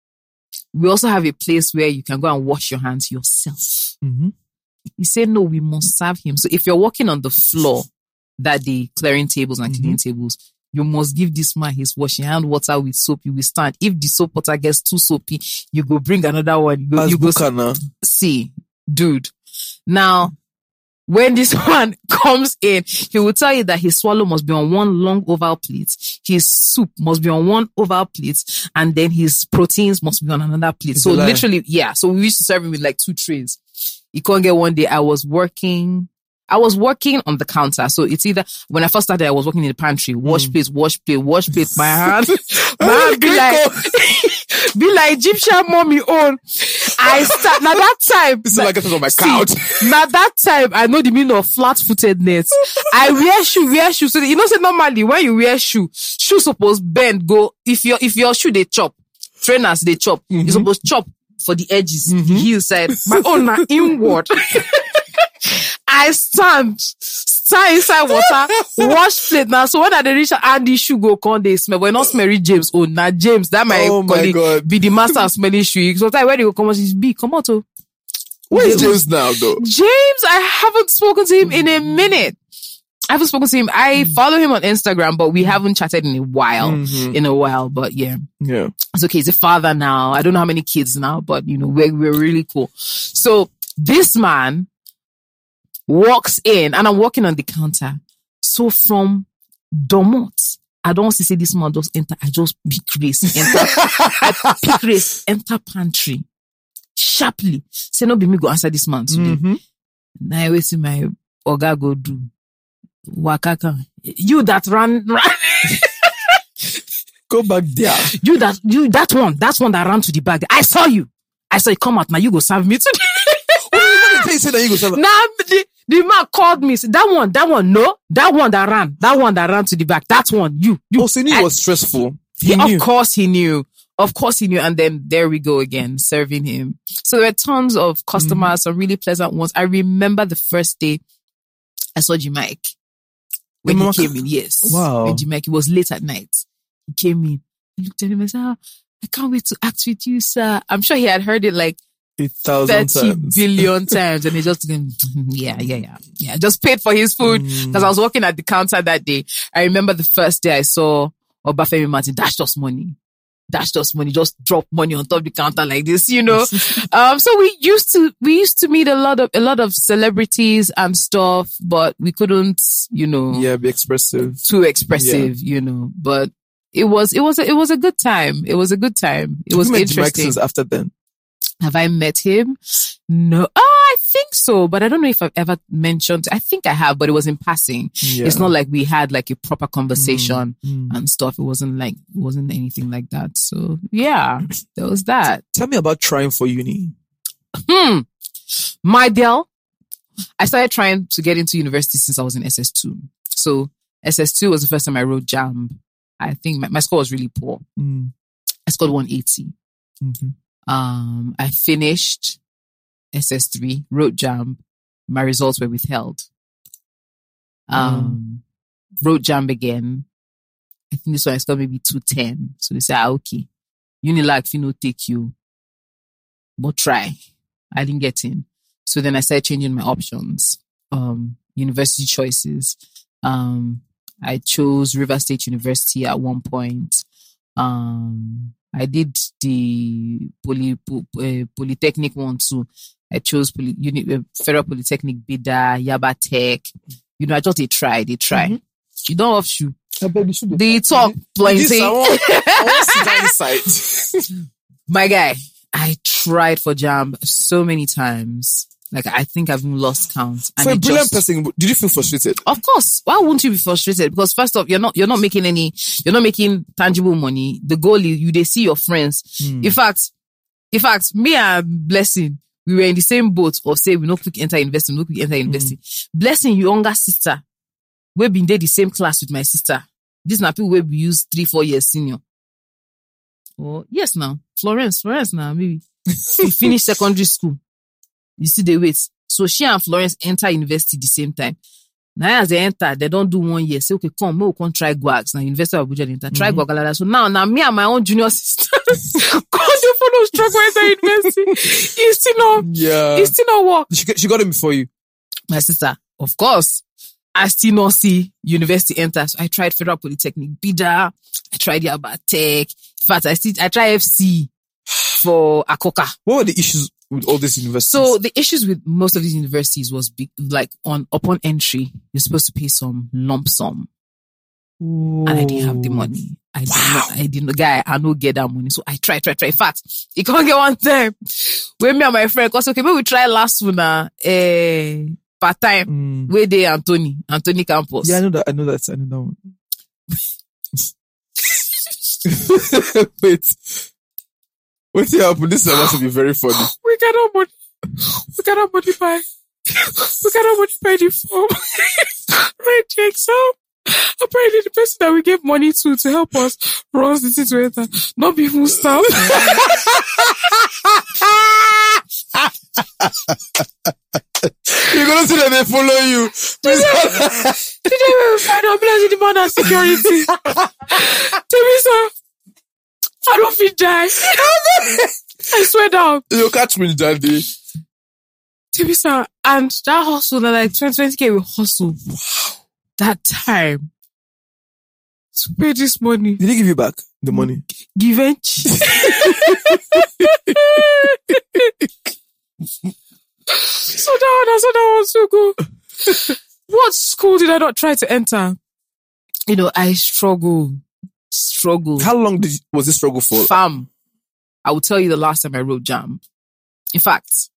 We also have a place where you can go and wash your hands yourself. He said, no, we must serve him. So if you're walking on the floor that day, clearing tables and cleaning tables, you must give this man his washing hand water with soap. You will stand. If the soap water gets too soapy, you go bring another one. You go see, dude. Now, when this one comes in, he will tell you that his swallow must be on one long oval plate, his soup must be on one oval plate, and then his proteins must be on another plate. So literally, yeah. So we used to serve him with like 2 trays. You can't get one day. I was working on the counter. So it's either, when I first started, I was working in the pantry. Wash plate. My hand be like Egyptian mommy own. Now that time. This is like on my couch. Now that time, I know the meaning of flat-footedness. I wear shoe. So, say normally when you wear shoe supposed bend, go, if your shoe they chop, trainers they chop, you supposed chop for the edges, the heel side. My own na inward. I stand inside water, wash plate now. So when I reach Andy shoe go come, they smell. But not smelly James. Oh, now James, that my colleague be the master of smelling shoe. So where they go come on, she's B, come on to. Where is James now though? James, I haven't spoken to him in a minute. I follow him on Instagram, but we haven't chatted in a while. But yeah. It's okay. He's a father now. I don't know how many kids now, but we're really cool. So this man walks in and I'm walking on the counter. So from Domot, I don't want to say this man just enter. I just pick race, enter pantry sharply. Say no be me go answer this man today. Now I see my oga go do wakaka. You that ran. Go back there. That one that ran to the back. I saw you come out now. You go serve me today. Nah, the man called me. Said, that one, no. That one that ran to the back. That one, you. Oh, so he knew it was stressful. Of course he knew. And then there we go again, serving him. So there were tons of customers, some really pleasant ones. I remember the first day I saw Jimike when he came in. Yes. Wow. When Jimike, it was late at night. He came in. I looked at him and said, I can't wait to act with you, sir. I'm sure he had heard it like 8,000 30 times. billion times, and he just didn't, just paid for his food because I was working at the counter that day. I remember the first day I saw Obafemi Martin dash us money, just drop money on top of the counter like this, So we used to meet a lot of celebrities and stuff, but we couldn't, be expressive, too expressive, but it was a good time. It was a good time. It was interesting. Since after then. Have I met him? No. I think so, but I don't know if I've ever mentioned. I think I have, but it was in passing. Yeah. It's not like we had like a proper conversation and stuff. It wasn't anything like that. So yeah, there was that. Tell me about trying for uni. My deal. I started trying to get into university since I was in SS2. So SS2 was the first time I wrote JAMB. I think my score was really poor. I scored 180. I finished SS3, wrote JAMB. My results were withheld. Wrote JAMB again. I think this one I scored maybe 210. So they said, okay, Unilag finna take you, but try. I didn't get in. So then I started changing my options. University choices. I chose River State University at one point. I did the Polytechnic one too. I chose Federal Polytechnic, Bida, Yaba Tech. I just they try. You don't have shoe. They talk plenty. I want to sit down inside. My guy, I tried for JAMB so many times. Like, I think I've even lost count. For a brilliant person, did you feel frustrated? Of course. Why wouldn't you be frustrated? Because first off, you're not making tangible money. The goal is they see your friends. In fact, me and Blessing, we were in the same boat of say, we no quick enter investing, Blessing, your younger sister, we've been there the same class with my sister. These are people where we use 3-4 years senior. Oh, yes, now. Florence now, maybe. She finished secondary school. You see the wait. So she and Florence enter university the same time. Now as they enter, they don't do 1 year. Say, okay, come, we can try Gwags. Now University of Abuja enter. Try Gwagala. So now me and my own junior sister go to follow struggle enter university. It's still not work. She got it before you. My sister, of course. I still not see university enter. So I tried Federal Polytechnic, Bida. I tried Yaba Tech. In fact, I tried FC for Akoka. What were the issues with all these universities? So the issues with most of these universities was upon entry, you're supposed to pay some lump sum. Ooh. And I didn't have the money. I didn't get that money. So I try. In fact, you can't get one time. With me and my friend, because okay, maybe we try last one, part time. Where they Anthony campus. Yeah, I know that one. Wait, what happened? This is about to be very funny. We cannot modify the form. Right, the exam. Apparently, the person that we gave money to help us runs the thing to enter. Not people staff. You're gonna see that they follow you. Today we will find out blessing the man and security. Tell me, sir. I don't feel die. I swear down. You'll catch me that day. Tell me, sir. And that hustle, like 20K we hustle. Wow. That time to pay this money. Did he give you back the money? Give it. So that was so good. What school did I not try to enter? I struggle. How long was this struggle for? Fam, I will tell you the last time I wrote JAMB. In fact,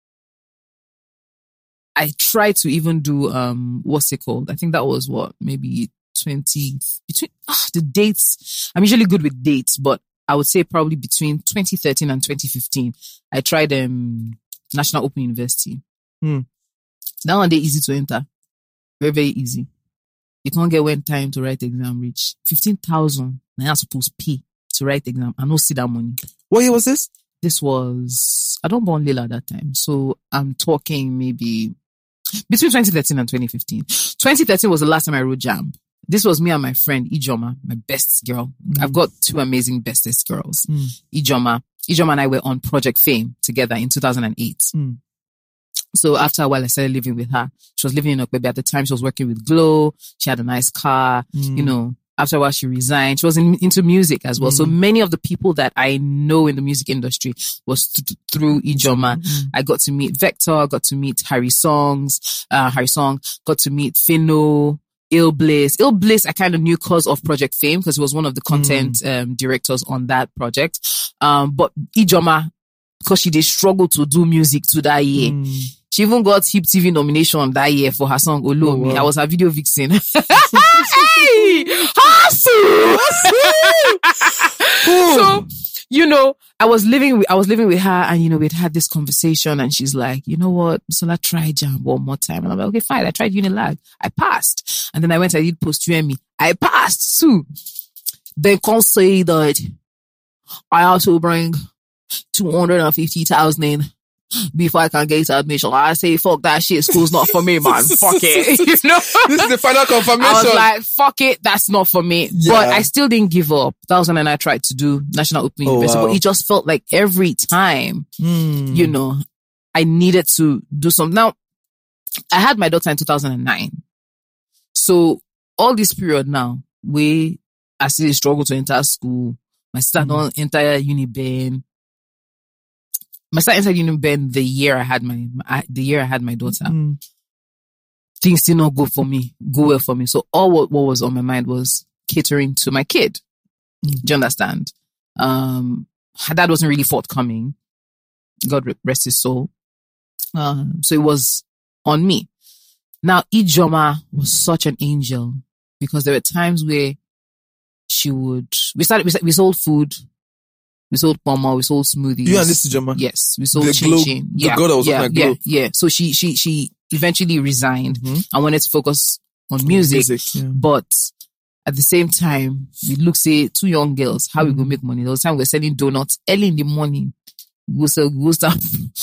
I tried to even do, what's it called? I think that was maybe the dates. I'm usually good with dates, but I would say probably between 2013 and 2015. I tried, National Open University. That one day easy to enter. Very, very easy. You can't get when time to write exam reach. 15,000. Now you're supposed to pay to write exam. I don't see that money. What year was this? This was, I don't born Lila at that time. So I'm talking maybe between 2013 and 2015. 2013 was the last time I wrote JAMB. This was me and my friend Ijoma, my best girl. I've got two amazing bestest girls. Ijoma and I were on Project Fame together in 2008. So after a while, I started living with her. She was living in Okpebe at the time. She was working with Glow. She had a nice car. After a while, she resigned. She was into music as well. So many of the people that I know in the music industry was through Ijoma. I got to meet Vector, got to meet Harry Song, got to meet Fino, Ill Bliss, I kind of knew cause of Project Fame because he was one of the content directors on that project. But Ijoma, because she did struggle to do music to that year. She even got Hip TV nomination that year for her song Olomi. Wow. I was her video vixen. Hey! Hustle! So, I was living with her and, we'd had this conversation and she's like, you know what? So I tried JAMB one more time. And I'm like, okay, fine. I tried Unilag. I passed. And then I went, I did post UME. I passed too. They can't say that I have to bring 250,000 in before I can get admission. I say, fuck that shit. School's not for me, man. Fuck it. This is the final confirmation. I was like, fuck it. That's not for me. Yeah. But I still didn't give up. That was when I tried to do National Open University. Wow. But it just felt like every time, I needed to do something. Now, I had my daughter in 2009. So all this period now, where I still struggle to enter school. My sister don't enter Uniben. My sister entered Uniben the year I had my daughter. Things did not go well for me. So all what was on my mind was catering to my kid. Do you understand? Her dad wasn't really forthcoming. God rest his soul. So it was on me. Now, Ijoma was such an angel because there were times where we sold food. We sold Poma, we sold smoothies. You and this Ijoma? Yes. We sold Chin. The girl that was on that Glow. Yeah. So she eventually resigned and wanted to focus on music. But at the same time, we look, say, two young girls, how we go make money. There was time we were selling donuts early in the morning. Go stand in front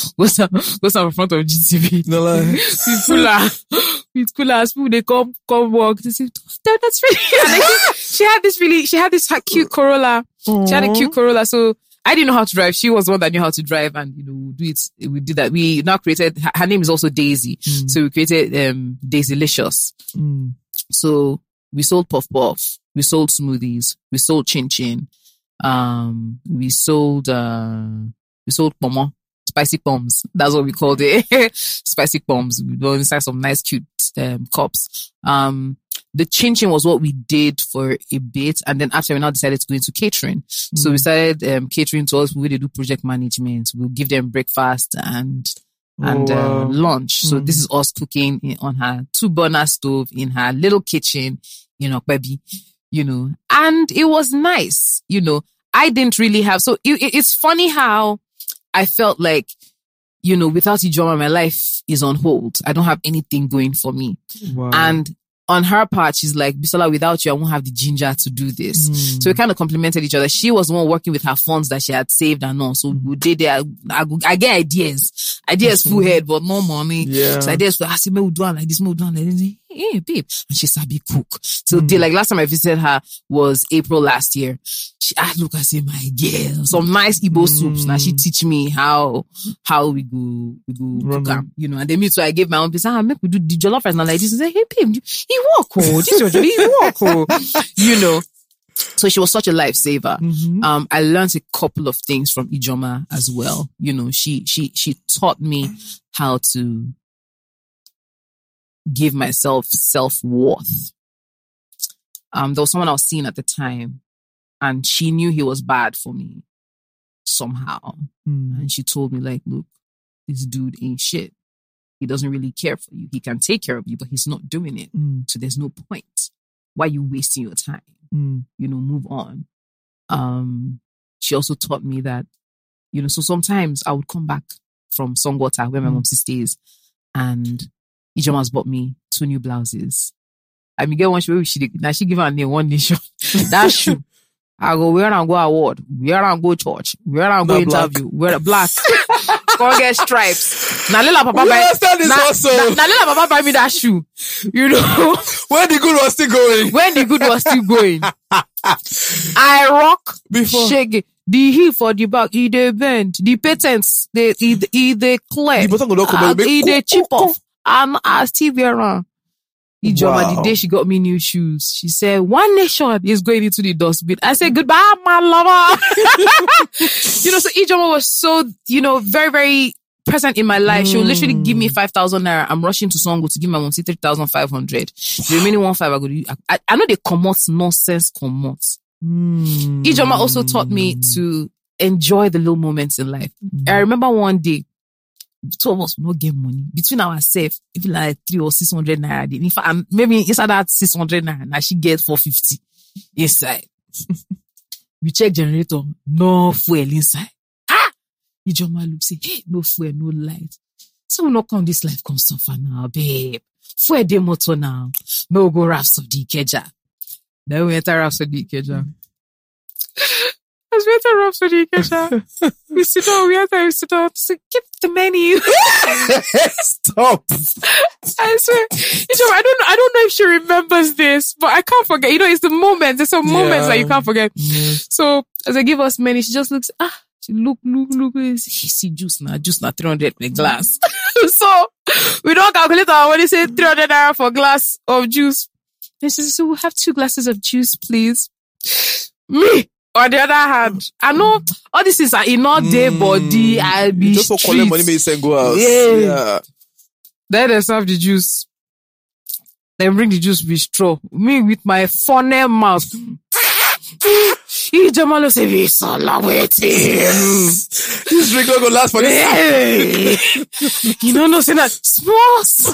of GTV. No lie. With coolers, people they come work. They say, that's really. She had this cute Corolla. She had a cute Corolla. So I didn't know how to drive. She was the one that knew how to drive, and we did that. We now created. Her name is also Daisy. So we created Daisylicious. So we sold puff puff. We sold smoothies. We sold chin chin. We sold Pomo, spicy bombs. That's what we called it. Spicy bombs. We were inside some nice, cute cups. The chin-chin was what we did for a bit. And then after we now decided to go into catering. So we started catering to us. We do project management. We'll give them breakfast and lunch. So this is us cooking on her 2-burner stove in her little kitchen in Okpebi, and it was nice. I didn't really have, so it's funny how I felt like, without Ijoma, my life is on hold. I don't have anything going for me. Wow. And on her part, she's like, Bisola, without you, I won't have the ginger to do this. So we kind of complemented each other. She was the one working with her funds that she had saved and all. So we did there. I get ideas full head, but no money. Yeah. So ideas, I say, we'll do it like this, we'll do it like this. Hey, babe. And she sabi cook. So like last time I visited her was April last year. I look, I say, my girl, some nice Igbo soups. Now she teach me how we go cook them, and then me too, I gave my own piece. Make we do the jollof rice now like this. And say, hey, babe, he walk, this is your job, he walk, So she was such a lifesaver. I learned a couple of things from Ijoma as well. She taught me how to give myself self-worth. There was someone I was seeing at the time, and she knew he was bad for me somehow. And she told me, like, look, this dude ain't shit. He doesn't really care for you. He can take care of you, but he's not doing it. So there's no point. Why are you wasting your time? Move on. She also taught me that, so sometimes I would come back from Songwater, where my mom stays, and Ijoma has bought me 2 new blouses. I mean, get one shoe, she give her name, One Nation. That shoe. I go, where I go award, where I go church, where I go interview, where black. Go get stripes. Now Lila Papa buy me that shoe. When the good was still going. I rock before shake it. The heel for the back, he dey bend. The patents, they clear. He dey chip off. And I still wear on. Ijoma, the day she got me new shoes, she said, One Nation is going into the dustbin. I said, goodbye, my lover. So Ijoma was so, very, very present in my life. She would literally give me 5,000 naira. I'm rushing to Songo to give my mom 3,500. The remaining 1,500 I know they nonsense. Ijoma also taught me to enjoy the little moments in life. I remember one day, 2 of us will not get money between ourselves, even like 300 or 600 naira. In fact, maybe inside that 600 naira, now she gets 450 inside. We check generator, no fuel inside. Ijoma look, say, hey, no fuel, no light. So we not come this life come suffer now, babe. Fuel de motor now. Me will go Rhapsody Ikeja. Then we enter Rhapsody Ikeja. As we enter Rhapsody Ikeja, we sit down, so keep the menu. Stop. I swear, I don't know if she remembers this, but I can't forget. It's the moments. There's some moments that you can't forget. So as I give us many, she just looks, she look, see juice now 300 per glass. So we don't calculate our money, say 300 naira for glass of juice. And she says, so we'll have 2 glasses of juice, please. Me, on the other hand, I know all this is in all day body. I'll be just for calling money, may send go out. Yeah. Then they serve the juice. Then bring the juice with straw. Me with my funny mouth. Ijoma say, Bisola, waiting. This drink not gonna last for this. No, say that small.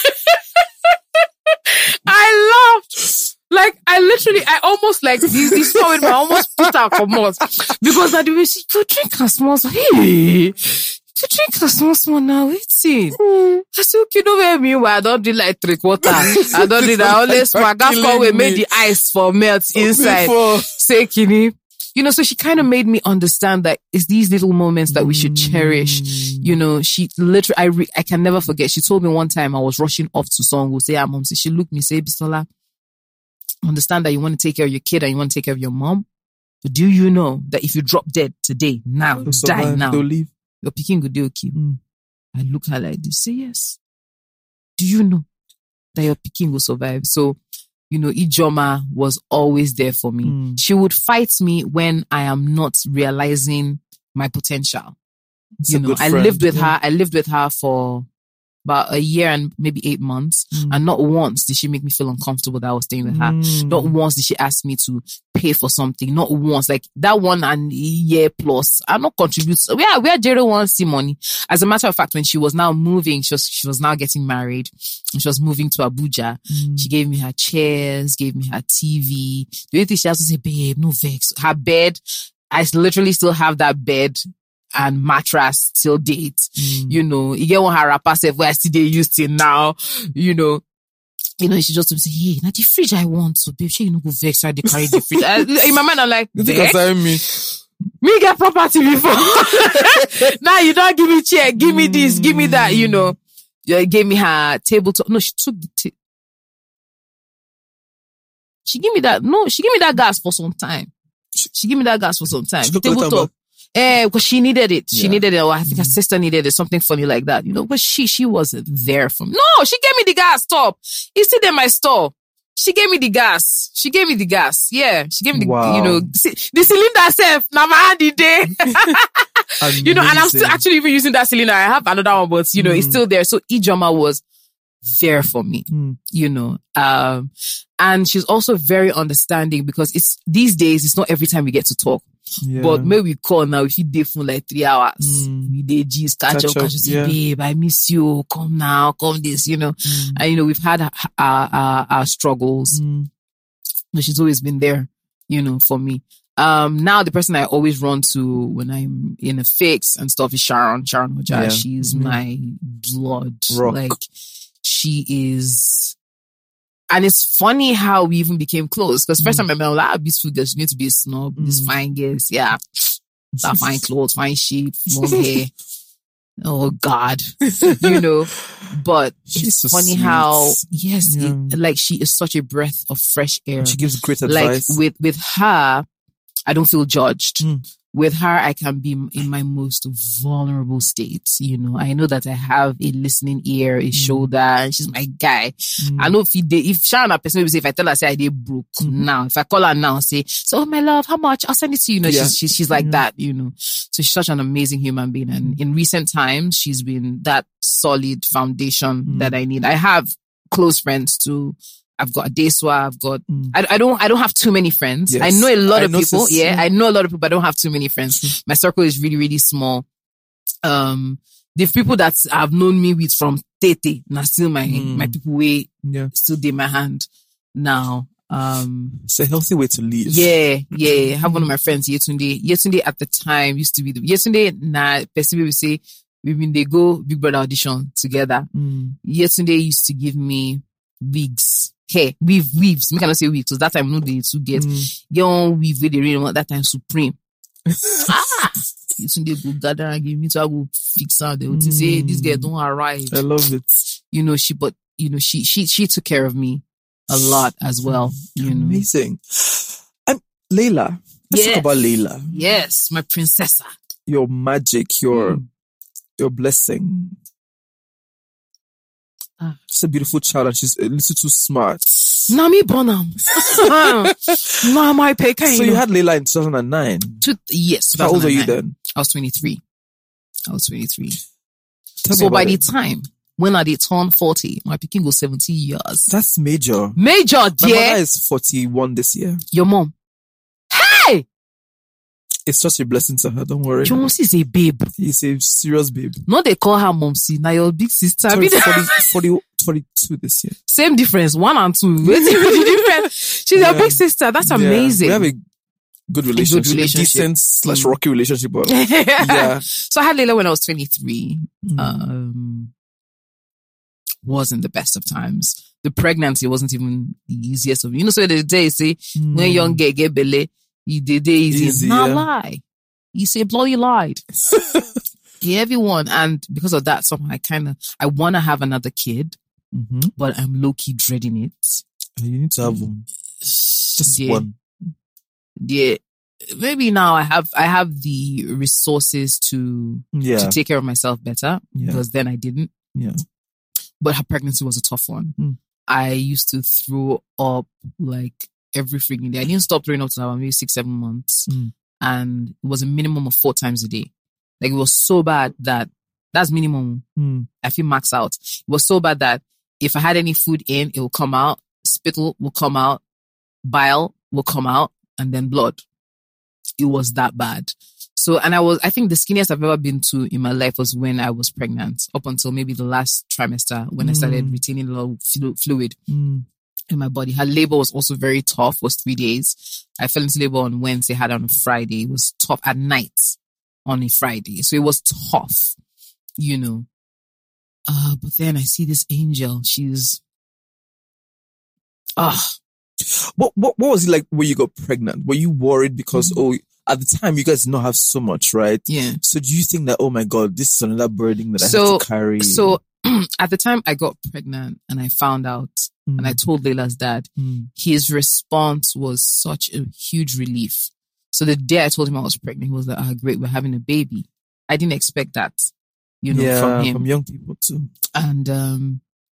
I laughed. Like, I almost like this moment, I almost put out for more. Because that way she could drink a small. Hey, you drink a small now, waiting. I said, okay, don't wear me where I don't do like 3/4. I don't do that. Always my gas call we made the ice for melt inside. Say, Kini. So she kind of made me understand that it's these little moments that we should cherish. She literally, I can never forget. She told me one time I was rushing off to Songo, say, mom, she looked me, say, Bisola, understand that you want to take care of your kid and you want to take care of your mom. But do you know that if you drop dead today, now, die now, your picking could do okay? I look at her like this, say, yes. Do you know that your picking will survive? So, Ijoma was always there for me. She would fight me when I am not realizing my potential. It's You a know, good I friend, lived with yeah. her. I lived with her for about a year and maybe 8 months. And not once did she make me feel uncomfortable that I was staying with her. Not once did she ask me to pay for something. Not once. Like that 1 year plus, I not contribute. We are 0-1 money. As a matter of fact, when she was now moving, she was now getting married and she was moving to Abuja. She gave me her chairs, gave me her TV. The only thing she has to say, babe, no vex. Her bed, I literally still have that bed and mattress till date. You know, you get one her rapper self where I still they used till now, you know, she just say, hey, now the fridge I want, so babe, you know, go vex, I they carry the fridge. In my mind, I'm like, vex? Me get property before. Now you don't give me chair, give me this, give me that, you know. You gave me her tabletop. No, she took the she gave me that. No, she gave me that gas for some time. She gave me that gas for some time. She took Tabletop. Because she needed it. She Yeah. needed it. Or I think her sister needed it. Something funny like that. You know, but she wasn't there for me. No, she gave me the gas. Stop. It's still in my store. She gave me the gas. Yeah. She gave me the, Wow. you know, the cylinder self. Now my hand is there. You know, and I'm still Amazing. actually even using that cylinder. I have another one, but you know, it's still there. So Ijoma was there for me, you know. And she's also very understanding because these days, it's not every time we get to talk. Yeah. But maybe we call now, if you did for like 3 hours, we did G's catch up, say, yeah. babe, I miss you, come now, come this, you know. And you know, we've had our struggles, but she's always been there, you know, for me. Now the person I always run to when I'm in a fix and stuff is Sharon Hoja. Yeah. She's my blood. Rock. Like, she is. And it's funny how we even became close. Because first time I met her, like, beautiful girl, she need to be a snob, this fine girl. Yeah. That fine clothes, fine shape, long hair. Oh God. You know. But She's it's so funny sweet. how, yes, Yeah. like she is such a breath of fresh air. She gives great Like advice. with her, I don't feel judged. With her, I can be in my most vulnerable state. You know, I know that I have a listening ear, a shoulder, and she's my guy. I know if Sharon, a person will say, if I tell her, say I did broke now, if I call her now, say, so my love, how much? I'll send it to you. You know, Yeah. she's like that, you know. So she's such an amazing human being. And in recent times, she's been that solid foundation that I need. I have close friends too. I've got Adeswa. I've got, I don't have too many friends. Yes. I know a lot I of people. noticed, Yeah. I know a lot of people, but I don't have too many friends. My circle is really, really small. The people that have known me with from Tete, now still my people way Yeah. still did my hand now. It's a healthy way to live. Yeah. I have one of my friends, Yetunde at the time used to be Yetunde, person will say, they go Big Brother audition together. Yetunde used to give me wigs. Hair, weaves. Me cannot say wigs, because that time no they to get on weave where they really want that time Supreme. Yetunde go gather and give me to I go fix out. They would say, this girl don't arrive. I love it. You know, she took care of me a lot as well. You know. Amazing. Layla. Let's talk about Layla. Yes, my princessa. Your magic, your blessing. She's a beautiful child and she's a little too smart. Nami Bonham. Nah, my pay. So you had Layla in 2009. Yes. How old are you 2009. then? I was 23. Tell me So about by the it. time when I did turn 40, my picking was 70 years. That's major. Major, My dear. mother is 41 this year. Your mom. Hey! It's just a blessing to her. Don't worry. Jones is a babe. He's a serious babe. No, they call her momsy. Now your big sister. 42 this year. Same difference. 1 and 2. What's the difference? She's your big sister. That's amazing. We have a good relationship. relationship. A decent / rocky relationship. But yeah. So I had Layla when I was 23. Wasn't the best of times. The pregnancy wasn't even the easiest of, so the day say when young girl get belly, you did easy. Not lie. You say bloody lied. Yeah, everyone. And because of that, somehow I want to have another kid, but I'm low key dreading it. You need to have one. Just one. Yeah. Maybe now I have the resources to take care of myself better because then I didn't. Yeah. But her pregnancy was a tough one. I used to throw up like every freaking day. I didn't stop throwing up till about maybe 6-7 months. And it was a minimum of 4 times a day. Like, it was so bad that that's minimum. I feel max out. It was so bad that if I had any food in, it will come out. Spittle will come out. Bile will come out. And then blood. It was that bad. So, and I think the skinniest I've ever been to in my life was when I was pregnant, up until maybe the last trimester when I started retaining a lot of fluid in my body. Her labor was also very tough, was 3 days. I fell into labor on Wednesday, had on a Friday. It was tough at night on a Friday. So it was tough, you know. But then I see this angel. She's, What was it like when you got pregnant? Were you worried because, at the time you guys did not have so much, right? Yeah. So do you think that, oh my God, this is another burden that I have to carry? So at the time I got pregnant and I found out and I told Layla's dad, his response was such a huge relief. So the day I told him I was pregnant, he was like, great, we're having a baby. I didn't expect that, you know, from him. From young people too. And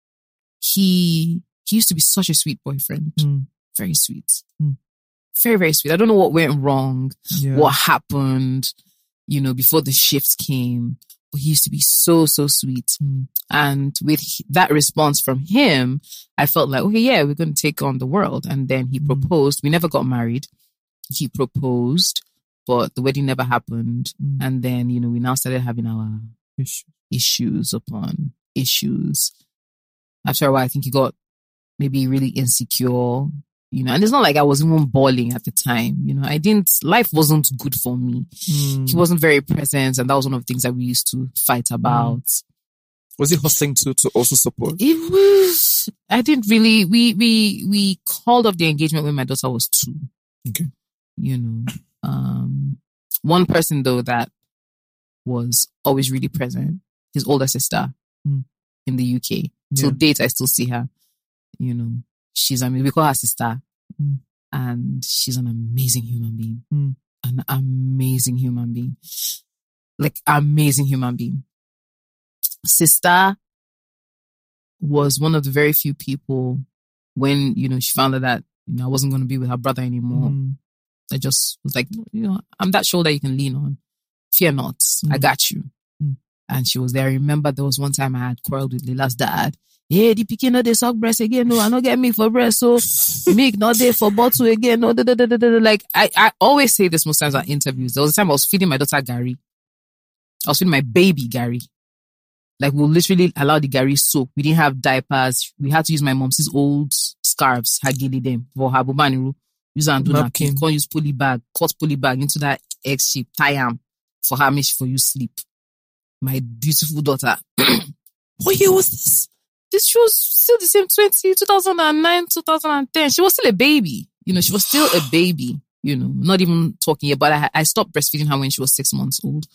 he used to be such a sweet boyfriend. Very sweet. Very, very sweet. I don't know what went wrong, what happened, you know, before the shift came. But he used to be so, so sweet. And with that response from him, I felt like, okay, yeah, we're going to take on the world. And then he proposed. We never got married. He proposed, but the wedding never happened. And then, you know, we now started having our issues upon issues. After a while, I think he got maybe really insecure, you know, and it's not like I was even bawling at the time, you know, life wasn't good for me. He wasn't very present, and that was one of the things that we used to fight about. Was he hustling to also support? It was, I didn't really, we called off the engagement when my daughter was 2. Okay. You know, one person though that was always really present, his older sister in the UK. Till date, I still see her. You know, we call her sister, and she's an amazing human being. An amazing human being. Like, amazing human being. Sister was one of the very few people when, you know, she found out that, you know, I wasn't going to be with her brother anymore. I just was like, you know, I'm that shoulder you can lean on. Fear not. I got you. And she was there. I remember there was one time I had quarreled with Lila's dad. Hey, the pikin no dey suck breast again. No, I no get milk for breast. So milk not there for bottle again. No, like I always say this most times at interviews. There was a time I was feeding my daughter Gary. I was feeding my baby Gary. Like, we'll literally allow the Gary soak. We didn't have diapers. We had to use my mom's old scarves, hagili them for her bubaniru. Use and do napkin. Can't use poly bag, cut poly bag into that X shape, tie am for her, make for you sleep. My beautiful daughter. What year was this? She was still the same 2009, 2010. She was still a baby. You know, she was still a baby, you know, not even talking yet, but I stopped breastfeeding her when she was 6 months old.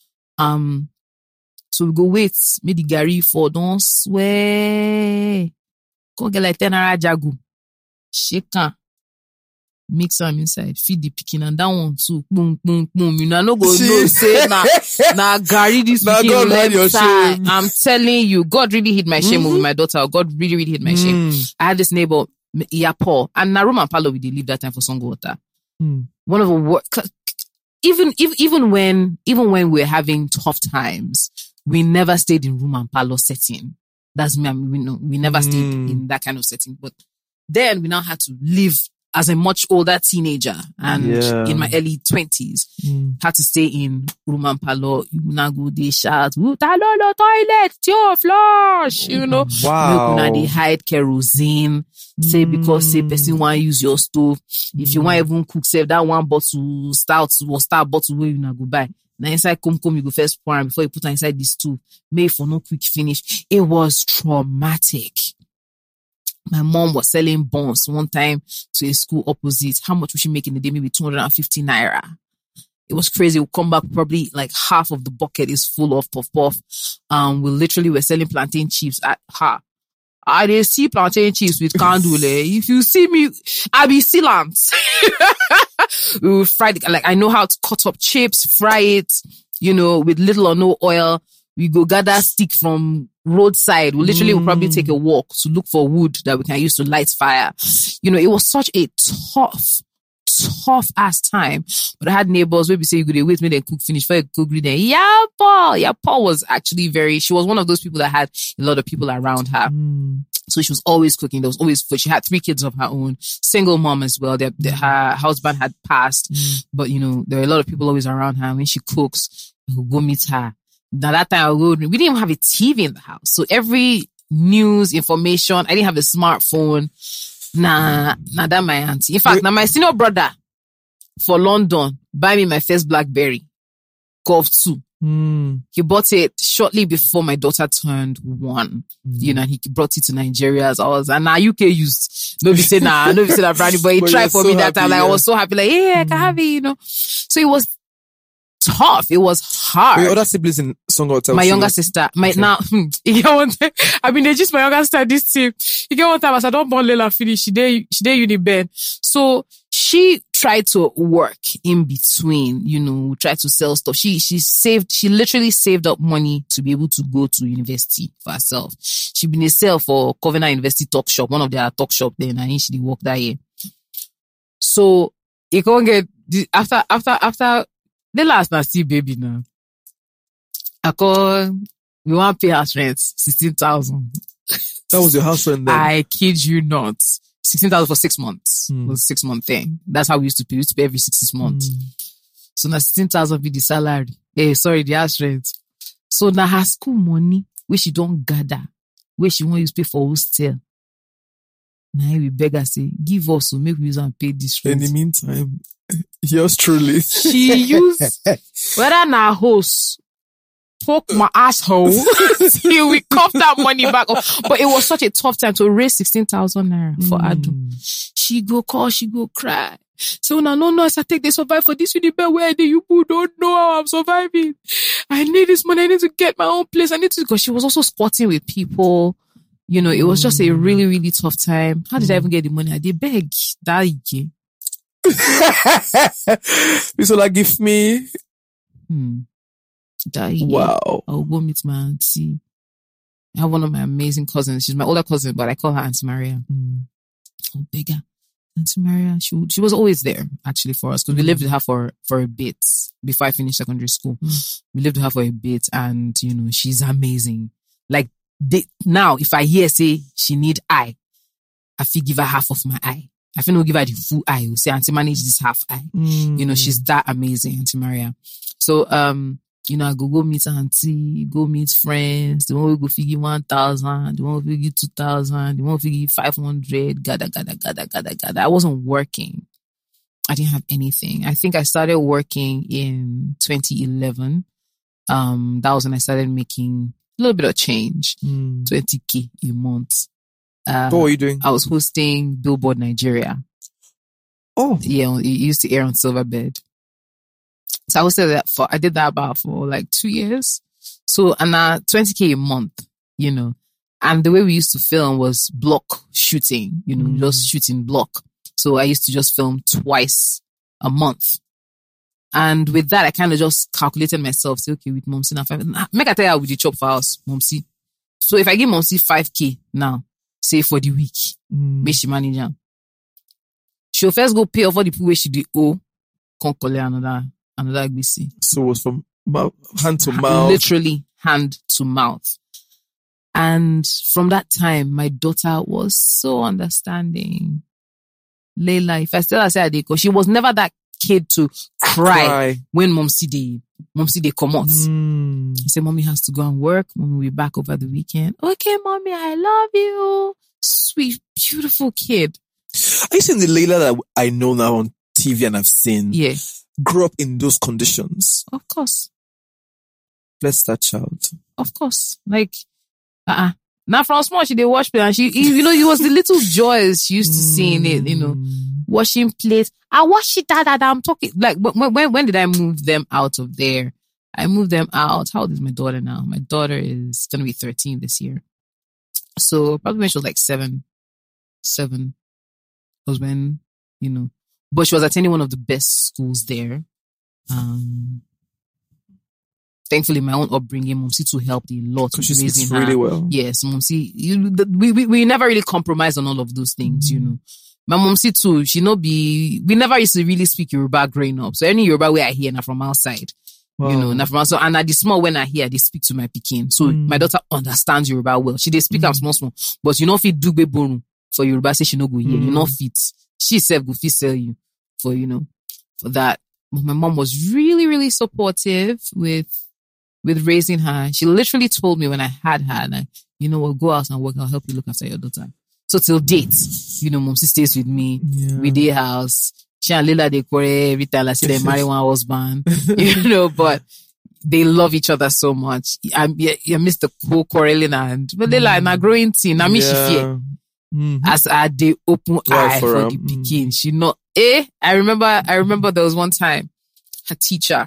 So we go, wait, me the Gary for, don't swear. Go get like 10 naira jagu. Shake her. Mix them inside, feed the pikin, and that one too, boom, boom, boom. You know, I no go no say nah, Gary this pikin left side. I'm telling you, God really hid my shame with my daughter. God really, really hid my shame. I had this neighbor, Paul, and na room and parlor we did leave that time for Songwater. One of the work, even when we're having tough times, we never stayed in room and parlor setting. That's me. I mean, we never stayed in that kind of setting. But then we now had to live as a much older teenager and in my early 20s, had to stay in room and parlor. You now go, they shout, toilet, your flush, you know. Wow. Now they hide kerosene, say because say person want use your stove. If you want even cook, save that one bottle, start bottle where you now go buy. Now inside come, you go first pour before you put it inside this stove. Made for no quick finish. It was traumatic. My mom was selling buns one time to a school opposite. How much was she making a day? Maybe 250 naira. It was crazy. We'll come back, probably like half of the bucket is full of puff. We were selling plantain chips at her. I didn't see plantain chips with candle. If you see me, I be sealant. We will fry it. Like, I know how to cut up chips, fry it, you know, with little or no oil. We go gather stick from roadside. We'll probably take a walk to look for wood that we can use to light fire. You know, it was such a tough ass time. But I had neighbors where we say you go, they wait me, they cook finish for a cook, then yeah, Paul was actually she was one of those people that had a lot of people around her. So she was always cooking. There was always food. She had 3 kids of her own, single mom as well. Her husband had passed, but there are a lot of people always around her. When she cooks, I would go meet her. Now that time we didn't even have a TV in the house. So every news, information, I didn't have a smartphone. Nah, that my auntie. In fact, now my senior brother for London buy me my first BlackBerry, Golf 2. He bought it shortly before my daughter turned 1. And he brought it to Nigeria. And now UK used. Nobody said that brand new, but he tried for me that time. Like, I was so happy, like, I can have it, So it was tough. It was hard. Your other siblings in Song Hotel? My younger sister. Now, you get one time. I mean, they just my younger sister this team. You get one time as I don't born Lela finish. She did Uniben. So she tried to work in between, tried to sell stuff. She literally saved up money to be able to go to university for herself. She been a sale for Covenant University Talk Shop, one of their talk shop then, and she did work that year. So you can't get after the last nasty baby now. We want to pay house rent, 16,000. That was your house rent then? I kid you not. 16,000 for 6 months. It was a 6-month thing. That's how we used to pay. We used to pay every 6 months. So now 16,000 be the salary. The house rent. So now her school money, where she don't gather, where she won't use pay for hostel. Now we beg her say, give us so make we use and pay this rent. In the meantime, yours truly. She used whether na host poke my asshole till we cough that money back up. But it was such a tough time to raise 16,000 naira for Adu. She go call, she go cry. So no, as I take the survive for this with the bed where you don't know how I'm surviving. I need this money. I need to get my own place. I need to, because she was also squatting with people. It was just a really, really tough time. How did I even get the money? I did beg. So like, give me. Wow. I'll go meet my auntie. I have one of my amazing cousins. She's my older cousin, but I call her Auntie Maria. Oh, bigger. Auntie Maria, she was always there actually for us because we lived with her for a bit before I finished secondary school. We lived with her for a bit and, she's amazing. Like, now, if I hear say she need eye, I feel give her half of my eye. I feel no give her the full eye. We say Auntie manage this half eye. She's that amazing, Auntie Maria. So, I go meet Auntie, go meet friends. The one will go figure 1,000, the one will figure 2,000, the one will figure 500. Gada. I wasn't working. I didn't have anything. I think I started working in 2011. That was when I started making a little bit of change, 20K a month. What were you doing? I was hosting Billboard Nigeria. Oh. Yeah, it used to air on Silverbed. So I did that about for like 2 years. So, and 20K a month, and the way we used to film was block shooting, just shooting block. So I used to just film twice a month. And with that, I kind of just calculated myself, say, okay, with Momsi now 5, make I tell you how we did chop for house, Momsi. So if I give Momsi 5K now, say for the week, make she manage her. She'll first go pay off all the people where she did owe, can't collect another BC. So it was from hand to mouth. Literally hand to mouth. And from that time, my daughter was so understanding. Layla, if I tell her, say I did, because she was never that kid to cry when Momsi they come out. I say, Mommy has to go and work. Mommy will be back over the weekend. Okay, Mommy, I love you. Sweet, beautiful kid. Are you seeing the Layla that I know now on TV and I've seen? Yeah. Grew up in those conditions? Of course. Bless that child. Of course. Like, now from small, she did wash plate and it was the little joys she used to see in it, washing plates. I wash it, I'm talking, like, when did I move them out of there? I moved them out. How old is my daughter now? My daughter is going to be 13 this year. So probably when she was like 7 was when, but she was attending one of the best schools there. Thankfully, my own upbringing, Momsi too helped a lot. Because she speaks really well. Yes, Momsi, we never really compromised on all of those things, My mom see too, we never used to really speak Yoruba growing up. So any Yoruba way I hear now from outside. Wow. You know, now from outside. And at the small when I hear, they speak to my pikin. So my daughter understands Yoruba well. She they speak small. But you know fit do bonu for Yoruba, say she no go here. You know fit. She said go fit sell you for, you know, for that. But my mom was really, really supportive with raising her. She literally told me when I had her, like, you know what, go out and work. I'll help you look after your daughter. So till date, you know, mom stays with me. Yeah. We day house. She and Lila, they quarrel every time. I see they marry one husband, you know, but they love each other so much. I miss the whole quarreling but Lila, I'm a growing teen. I mean, she fear. As they open eye for the pikin. She not, I remember there was one time, her teacher,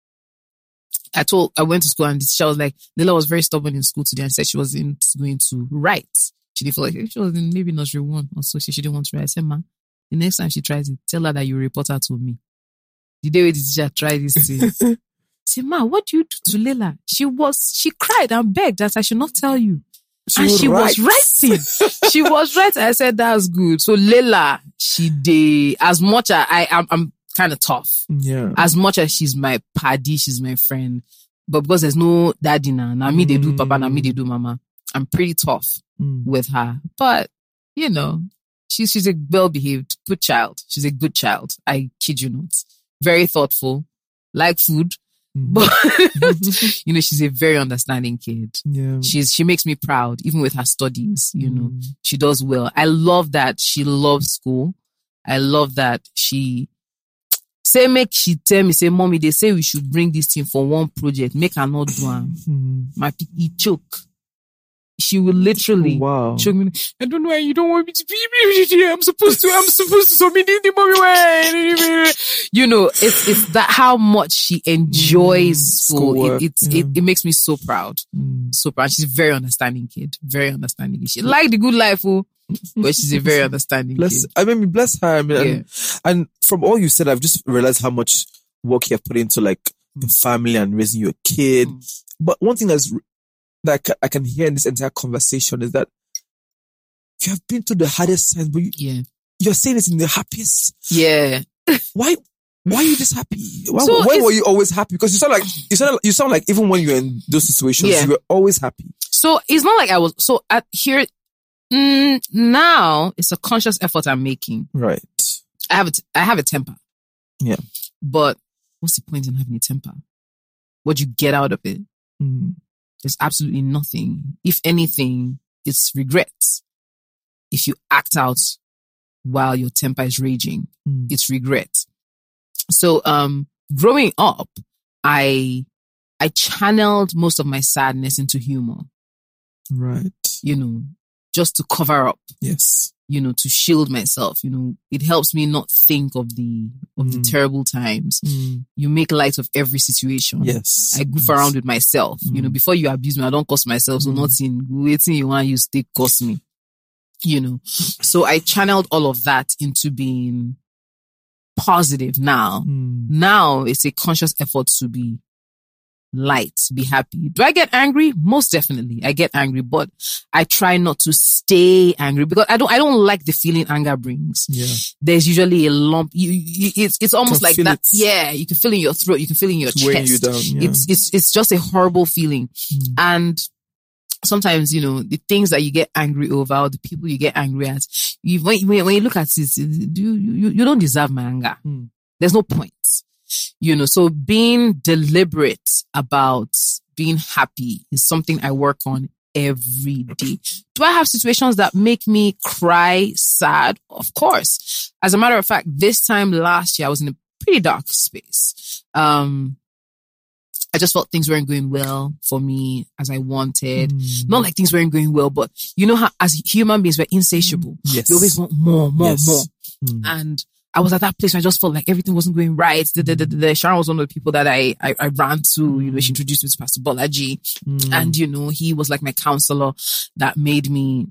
I went to school and the teacher was like, Lila was very stubborn in school today and said she wasn't going to write. She didn't feel like she was in maybe nursery 1 or so. She didn't want to write. I said, ma, the next time she tries it, tell her that you report her to me. The day when the teacher tried this thing, I said, ma, what do you do to Lila? She cried and begged that I should not tell you. She was writing. She was writing. I said, that's good. So Lila, as much as I'm kind of tough. Yeah. As much as she's my paddy, she's my friend. But because there's no daddy now me they do papa, now me they do mama. I'm pretty tough with her. But, you know, she's a well-behaved, good child. She's a good child. I kid you not. Very thoughtful. Like food. But, you know, she's a very understanding kid. Yeah. She makes me proud, even with her studies, you know. She does well. I love that she loves school. I love that she tell me, say, mommy, they say we should bring this thing for one project. Make her not do one. My picky choke. She will literally choke me. I don't know why you don't want me to be here. I'm supposed to submit the mommy way. You know, it's that how much she enjoys school. It makes me so proud. So proud. She's a very understanding kid. Very understanding kid. She like the good life, but she's a very understanding kid. Bless her. I mean, and from all you said, I've just realized how much work you have put into like the family and raising your kid. But one thing that I can hear in this entire conversation is that you have been through the hardest times, but you're saying it in the happiest. Yeah. Why are you this happy? Why were you always happy? Because you sound like even when you're in those situations, you were always happy. So it's not like I was. So here now, it's a conscious effort I'm making. Right. I have a temper. Yeah. But what's the point in having a temper? What you get out of it? There's absolutely nothing. If anything, it's regret. If you act out while your temper is raging, it's regret. So, growing up, I channeled most of my sadness into humor. Right. You know, just to cover up. Yes. You know, to shield myself. You know, it helps me not think of the terrible times. You make light of every situation. Yes. I goof around with myself. You know, before you abuse me, I don't cost myself. So nothing, waiting you want you still cost me. You know, so I channeled all of that into being positive now. Now it's a conscious effort to be light, be happy. Do I get angry? Most definitely. I get angry, but I try not to stay angry because I don't like the feeling anger brings. Yeah. There's usually a lump. It's almost like that. Yeah. You can feel in your throat. You can feel in your chest. Weighing you down. Yeah. It's just a horrible feeling. And sometimes, you know, the things that you get angry over, or the people you get angry at, when you look at it, you don't deserve my anger. There's no point. You know, so being deliberate about being happy is something I work on every day. Do I have situations that make me cry, sad? Of course. As a matter of fact, this time last year, I was in a pretty dark space. I just felt things weren't going well for me as I wanted. Not like things weren't going well, but you know how as human beings, we're insatiable. Yes. We always want more. And I was at that place where I just felt like everything wasn't going right. Sharon was one of the people that I ran to. You know, she introduced me to Pastor Bolaji. And, you know, he was like my counselor that made me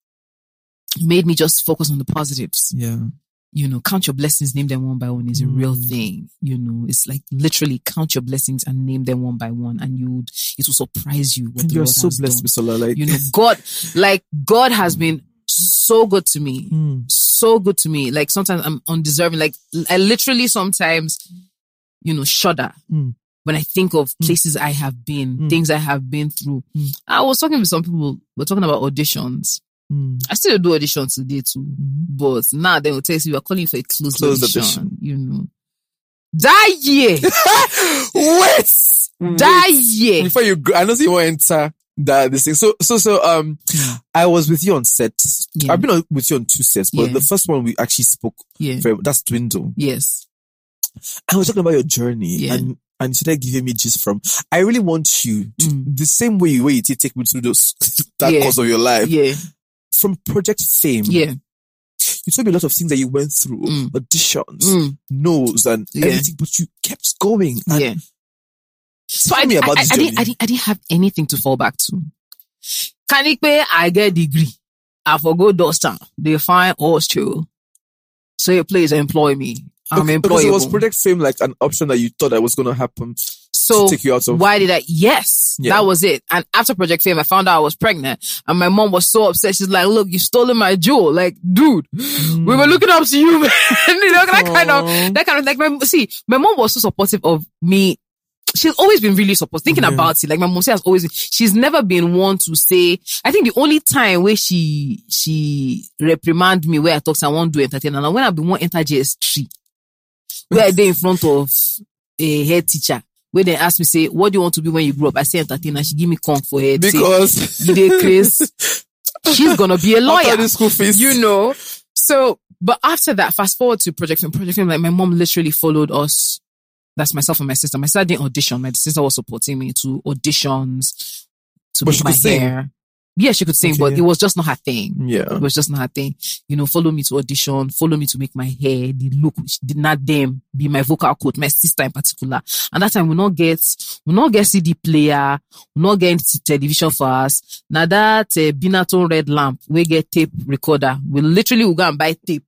just focus on the positives. Yeah. You know, count your blessings, name them one by one is a real thing. You know, it's like literally count your blessings and name them one by one, and it will surprise you what the Lord has done. You're so blessed, Bisola. You know, God has been so good to me. so good to me. Like sometimes I'm undeserving. Like I literally sometimes, shudder when I think of places I have been, things I have been through. I was talking with some people, we're talking about auditions. I still do auditions today too, but now they will tell you, we're calling for a closed audition. That year. Wait. That year. Before I know you want to enter this thing. So, I was with you on set. Yeah. I've been with you on 2 sets, but the first one we actually spoke. That's Dwindle. Yes. I was talking about your journey and you started giving me gist from, I really want you to, the same way you take me through that course of your life. Yeah. From Project Fame. Yeah. You told me a lot of things that you went through, auditions, no's and everything, but you kept going. And so I didn't have anything to fall back to. Kanikpe, I get degree. I forgo Dostan. They find Austria. So your please employ me. I'm employable. Because it was Project Fame like an option that you thought that was going to happen. So to take you out of. Why did I? Yes, that was it. And after Project Fame, I found out I was pregnant, and my mom was so upset. She's like, "Look, you've stolen my jewel. Like, dude, we were looking up to you, man." that kind of like my mom was so supportive of me. She's always been really supportive. Thinking about it, like my mom has always been, she's never been one to say, I think the only time where she reprimand me where I talk, I won't do entertainment. And when I've been one enter JS3, where I did in front of a head teacher, where they ask me, say, what do you want to be when you grow up? I say entertainer. She give me conk for head. Because she's gonna be a lawyer. After the school fees. So, but after that, fast forward to Project Fame, like my mom literally followed us. That's myself and my sister. My sister didn't audition. My sister was supporting me to auditions, to make my hair. Yeah, she could sing, but it was just not her thing. Yeah. It was just not her thing. Follow me to audition, follow me to make my hair, the look, she did not them be my vocal coach, my sister in particular. And that time we not get CD player, we not get television for us. Now that Binaton red lamp, we get tape recorder. We literally will go and buy tape.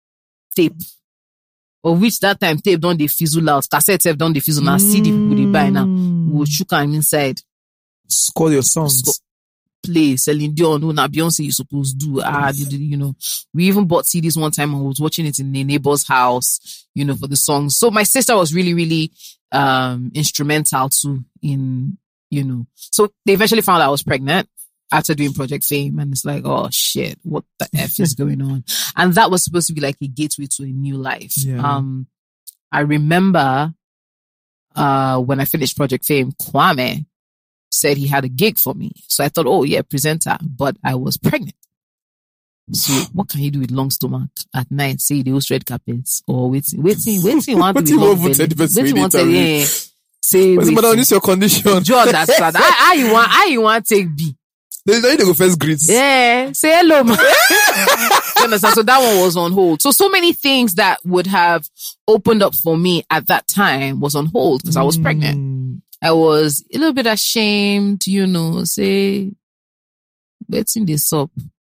Of which that time tape don't they fizzle out, cassette tape don't they fizzle now, CD people they buy now. We'll shook them inside. Score your songs. Play Celine Dion, who now Beyonce you supposed to do. We even bought CDs one time and I was watching it in the neighbor's house, for the songs. So my sister was really, really, instrumental too in, so they eventually found out I was pregnant after doing Project Fame. And it's like, oh shit, what the F is going on? And that was supposed to be like a gateway to a new life. Yeah. I remember, when I finished Project Fame, Kwame said he had a gig for me. So I thought, oh yeah, presenter, but I was pregnant. So what can you do with long stomach at night? Say the host red carpets or waiting want to be long belly. Say what's the matter with your condition? John, that's sad. How you want take B? They need to go first greets. Yeah. Say hello, man. You understand? So that one was on hold. So many things that would have opened up for me at that time was on hold because I was pregnant. I was a little bit ashamed, say, waiting this up.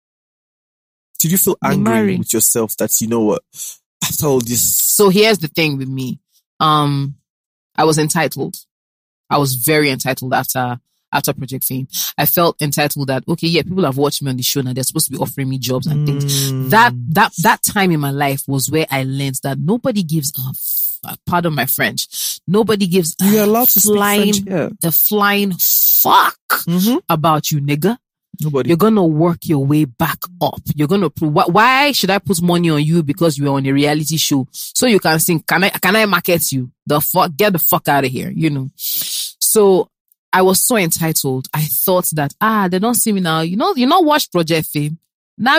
Did you feel angry with yourself that, what, after all this? So here's the thing with me. I was entitled. I was very entitled after Project Fame. I felt entitled that, okay, yeah, people have watched me on the show now. They're supposed to be offering me jobs and things. That time in my life was where I learned that nobody gives pardon my French. Nobody gives You're allowed to speak French, yeah. a flying fuck about you, nigga. Nobody. You're gonna work your way back up. You're gonna prove. Why should I put money on you because you are on a reality show so you can sing? Can I market you? Get the fuck out of here. So I was so entitled. I thought that they don't see me now. You not watch Project Fame. Now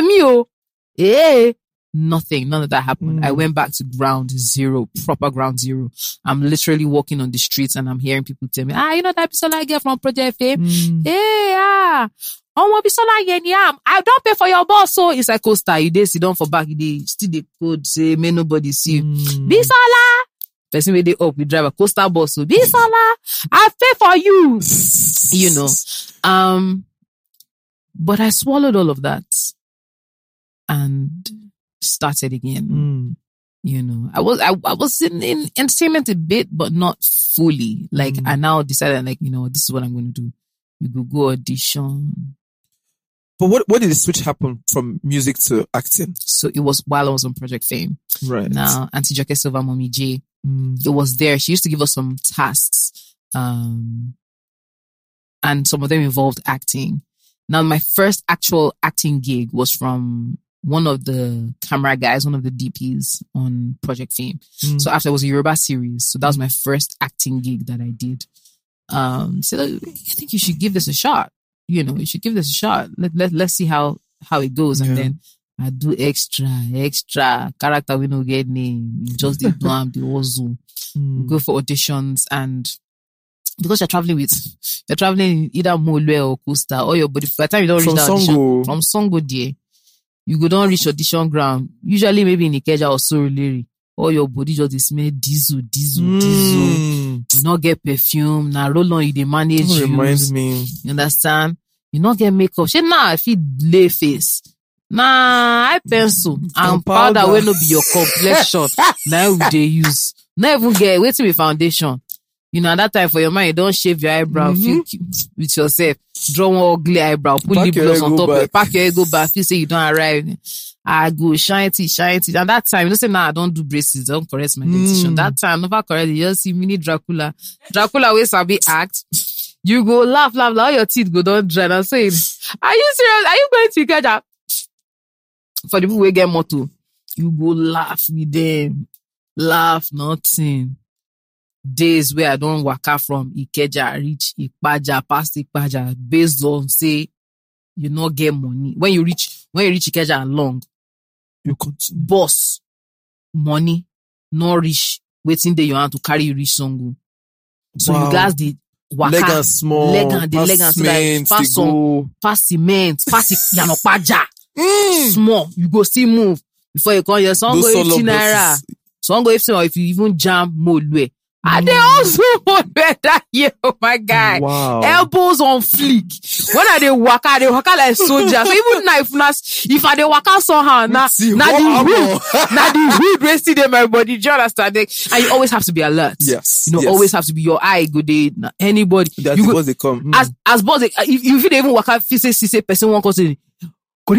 me nothing. None of that happened. I went back to ground zero, proper ground zero. I'm literally walking on the streets and I'm hearing people tell me, that Bisola girl from Project Fame. I don't pay for your boss. So it's like Costa. You sit down for back. You still the code say, may nobody see you. Bisola. Person where they up, we drive a Costa bus. So Bisola, I pay for you. But I swallowed all of that and started again. I was in entertainment a bit, but not fully. Like I now decided, this is what I'm going to do. You go audition. But what did the switch happen from music to acting? So it was while I was on Project Fame. Right. Now, Auntie Joke Silva, Mommy J, it was there. She used to give us some tasks. And some of them involved acting. Now, my first actual acting gig was from one of the camera guys, one of the DPs on Project Fame. So after it was a Yoruba series. So that was my first acting gig that I did. So I think you should give this a shot. You know, you should give this a shot. Let's see how it goes. And then I do extra character. We don't get name. You just did do the ozu. Go for auditions, and because you're traveling either Molue or Costa or your body. By the time you don't reach the audition from Songo, dear, you go don't reach audition ground. Usually maybe in Ikeja or Surulere. All your body just smell diesel. You not get perfume. Now roll on you they manage you. Reminds me. You understand? You not get makeup. She I feel lay face. I pencil and powder will not be your complexion. Now they use. Not even get waiting with foundation. You know, at that time for your mind, you don't shave your eyebrow, feel cute with yourself, draw one ugly eyebrow, put lip gloss on top of it, pack your ego back, feel say you don't arrive. I go shine it. And that time, you don't say, I don't do braces, don't correct my dentition. That time, never correct it, you just see mini Dracula. Dracula will sabi act. You go laugh, all your teeth go don't dry. And say, are you serious? Are you going to catch up? For the people who get motto, you go laugh with them. Laugh, nothing. Days where I don't waka from Ikeja, reach Ikpaja, past Ikpaja, based on say you not get money. When you reach Ikeja and long, you continue. Boss, money, not reach, waiting there you want to carry you reach Songo. So you guys the waka, leg and small, leg and so that pass cement, pass Yanokpaja. Small, you go still move before you call your Songo 18 naira. Songo 18 or if you even jam Molue. And they also want better here, oh my God. Wow. Elbows on fleek. When I they waka like soldiers. So even knife, if I they waka somehow, now the hood resting in my body. Do you understand? And you always have to be alert. Yes. You know, always have to be your eye good day. Anybody. That's because they come. As boss, if you even waka, if you say person won't cause it. Like,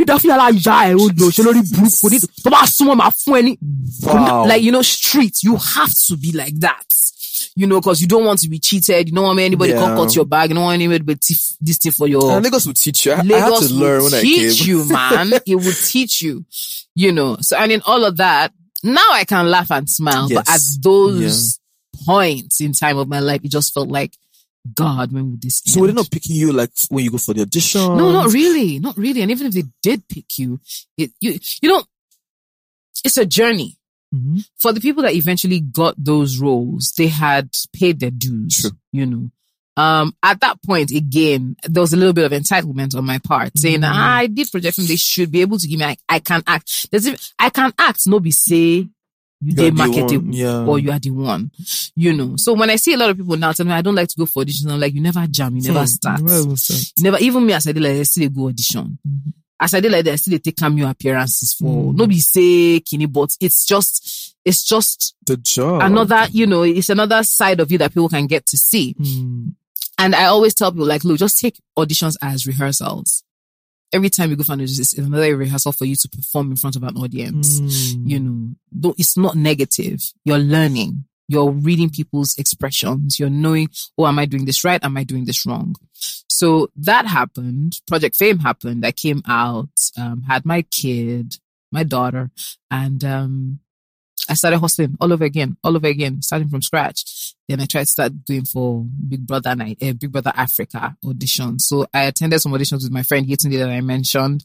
you know, streets, you have to be like that. You know, cause you don't want to be cheated. You don't want anybody come cut your bag. You don't want anybody to thief this thing for your... And Lagos will teach you. I had to learn when I came. Teach you, man. It will teach you. You know, so and in all of that, now I can laugh and smile. Yes. But at those points in time of my life, it just felt like, God, when would this end? So were they not picking you like when you go for the audition? No, not really. And even if they did pick you, you know, it's a journey. Mm-hmm. For the people that eventually got those roles, they had paid their dues. Sure. You know, at that point, again, there was a little bit of entitlement on my part, saying, I did Project Fame, they should be able to give me, I can act. I can act, no be say, you did market it, or you are the one, you know. So when I see a lot of people now tell me I don't like to go for auditions, I'm like, you never jam, you never start. You never, even me as I did like, I still go audition. Mm-hmm. As I did like that, I still take cameo appearances for nobody say kini, but it's just the job. Another, you know, it's another side of you that people can get to see. And I always tell people like, look, just take auditions as rehearsals. Every time you go for an audition, it's another rehearsal for you to perform in front of an audience. You know, though it's not negative. You're learning. You're reading people's expressions. You're knowing, oh, am I doing this right? Am I doing this wrong? So that happened. Project Fame happened. I came out, had my kid, my daughter, and I started hustling all over again, starting from scratch. Then I tried to start doing for Big Brother Africa auditions. So I attended some auditions with my friend Yetunde that I mentioned.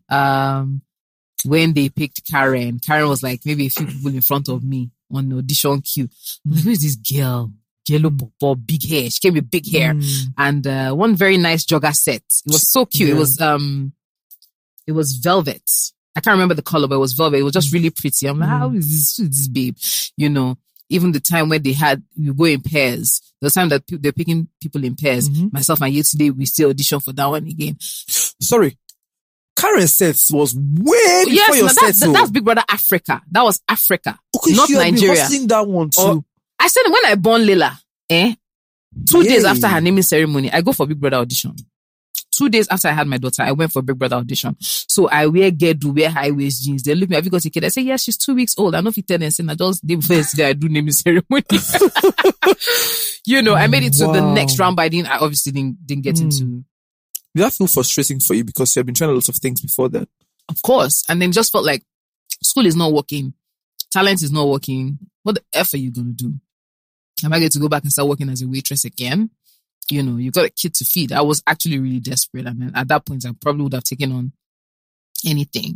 When they picked Karen was like maybe a few people in front of me on the audition queue. I'm like, who is this girl? Yellow pop, big hair. She came with big hair and one very nice jogger set. It was so cute. It was velvet. I can't remember the color, but it was velvet. It was just really pretty. I'm like, how is this babe? You know, even the time when you go in pairs. The time that they're picking people in pairs. Myself and you today, we still audition for that one again. Sorry. Karen's sets was way before your sets. That's Big Brother Africa. That was Africa, okay, not Nigeria. I've seen that one too. I said when I born Leila, 2 days after her naming ceremony, I go for Big Brother audition. 2 days after I had my daughter, I went for Big Brother audition. So I wear gedu, wear high waist jeans. They look at me, have you got a kid? I say, yes, she's 2 weeks old. I know if you tell them, I just did first day I do naming ceremony. I made it to the next round, but I obviously didn't get into. Did that feel frustrating for you because you have been trying a lot of things before that? Of course. And then just felt like school is not working. Talent is not working. What the F are you going to do? Am I going to go back and start working as a waitress again? You've got a kid to feed. I was actually really desperate. I mean, at that point, I probably would have taken on anything.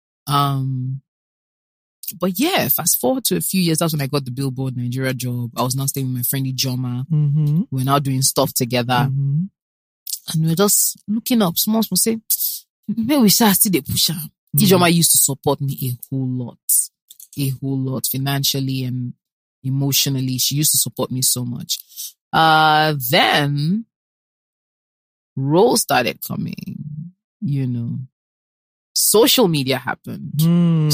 But yeah, fast forward to a few years, that's when I got the Billboard Nigeria job. I was now staying with my friend Ijoma. Mm-hmm. We're now doing stuff together. Mm-hmm. And we're just looking up. Small, say, maybe we shall still push her. Ijoma used to support me a whole lot financially and emotionally. She used to support me so much. Then roles started coming, social media happened. I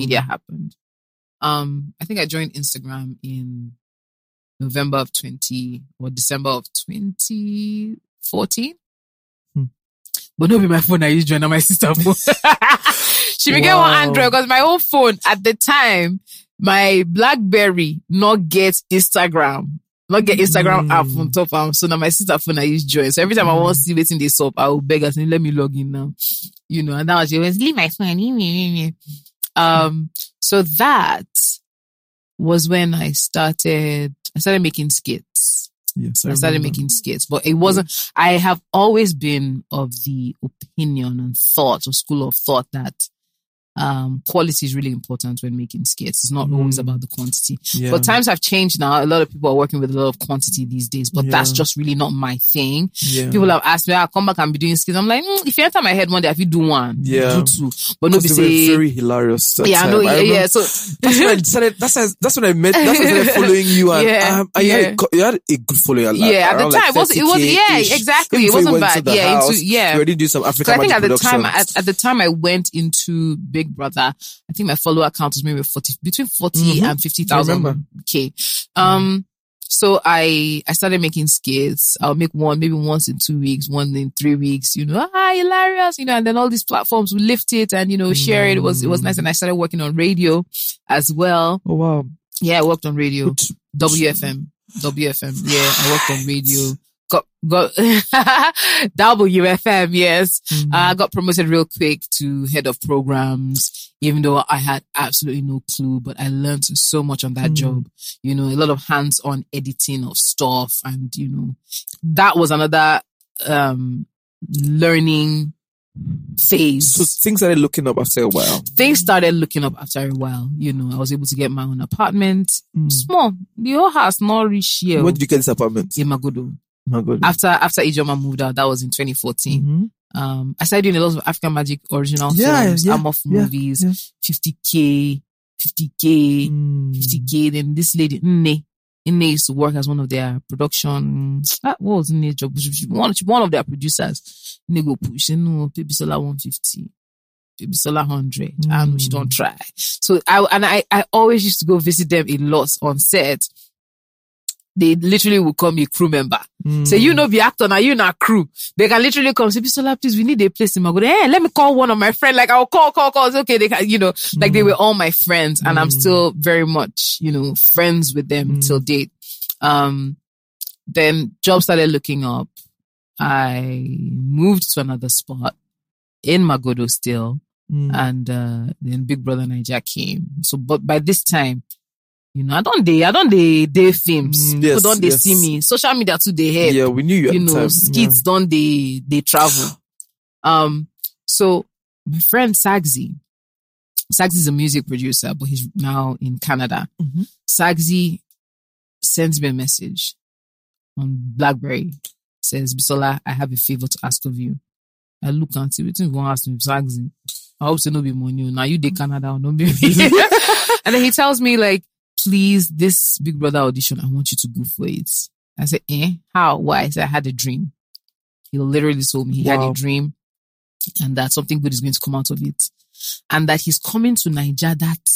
think I joined Instagram in December of 2014. But not be my phone I used to join, my sister's phone. She became one Android because my own phone at the time, my BlackBerry not get Instagram app on top. So now my sister's phone I used to join. So every time I want to see waiting this up, I will beg her, let me log in now. And now she always leave my phone. So that was when I started making skits. Yes, I started making skits, but it wasn't, I have always been of the opinion and thought or school of thought that quality is really important when making skits. It's not always about the quantity. Yeah. But times have changed now. A lot of people are working with a lot of quantity these days, but that's just really not my thing. Yeah. People have asked me, I'll come back and be doing skits. I'm like, if you enter my head one day, if you do one, do two. But nobody say very hilarious. Yeah, I know. Yeah. So that's when I decided. That's when I met. That's when I started following you. And you had a good following. At the time, it was exactly. It wasn't bad. You already do some African. So I think at the time I went into Big Brother, I think my follower count was maybe between 40 and 50,000 K. So I started making skits. I'll make one, maybe once in 2 weeks, one in 3 weeks, hilarious, and then all these platforms will lift it and, share it. It was nice. And I started working on radio as well. Oh, wow. Yeah, I worked on radio. WFM. Yeah, I worked on radio. Got WFM, yes. I got promoted real quick to head of programs, even though I had absolutely no clue, but I learned so much on that job. A lot of hands-on editing of stuff, and that was another learning phase. So things started looking up after a while. I was able to get my own apartment. Small. The whole house, not rich here. Where did you get this apartment? In Magodo. Magodo. After Ijoma moved out, that was in 2014. I started doing a lot of African Magic original films, Amof movies, 50K. Then this lady, Nne used to work as one of their production, what was Nne's job? One of their producers. Nne go push, Baby Sola 150. Baby Sola 100. I know she don't try. So I always used to go visit them a lot on set. They literally will call me a crew member. Say, be actor now, you not crew. They can literally come say, Bisola, please, we need a place in Magodo. Hey, let me call one of my friends. Like, I'll call. It's okay. They can, like they were all my friends, and I'm still very much, friends with them till date. Then jobs started looking up. I moved to another spot in Magodo still. And, then Big Brother Naija came. So, but by this time, I don't day films. People don't see me. Social media too, they help. Yeah, we knew you at the time. Skits don't they travel. So my friend Sagzi is a music producer, but he's now in Canada. Sagzi sends me a message on BlackBerry. Says, Bisola, I have a favor to ask of you. I look and see, what you want to ask me, Sagzi? I hope to no be money. Now you dey Canada or no be me. And then he tells me like, please, this Big Brother audition, I want you to go for it. I said, how? Why? I said, I had a dream. He literally told me he had a dream and that something good is going to come out of it. And that he's coming to Naija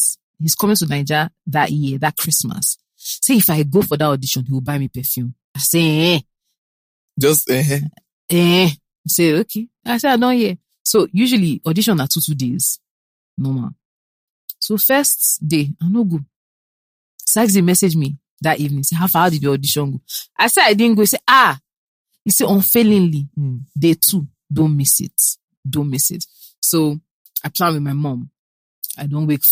that year, that Christmas. Say if I go for that audition, he will buy me perfume. I say, Just, I say, okay. I said, I don't hear. So usually audition are 2 days. Normal. So first day, I no go. Saxy messaged me that evening. Say, how far did your audition go? I said, I didn't go. He said, he said, unfailingly, day 2, don't miss it. Don't miss it. So I plan with my mom. I don't wake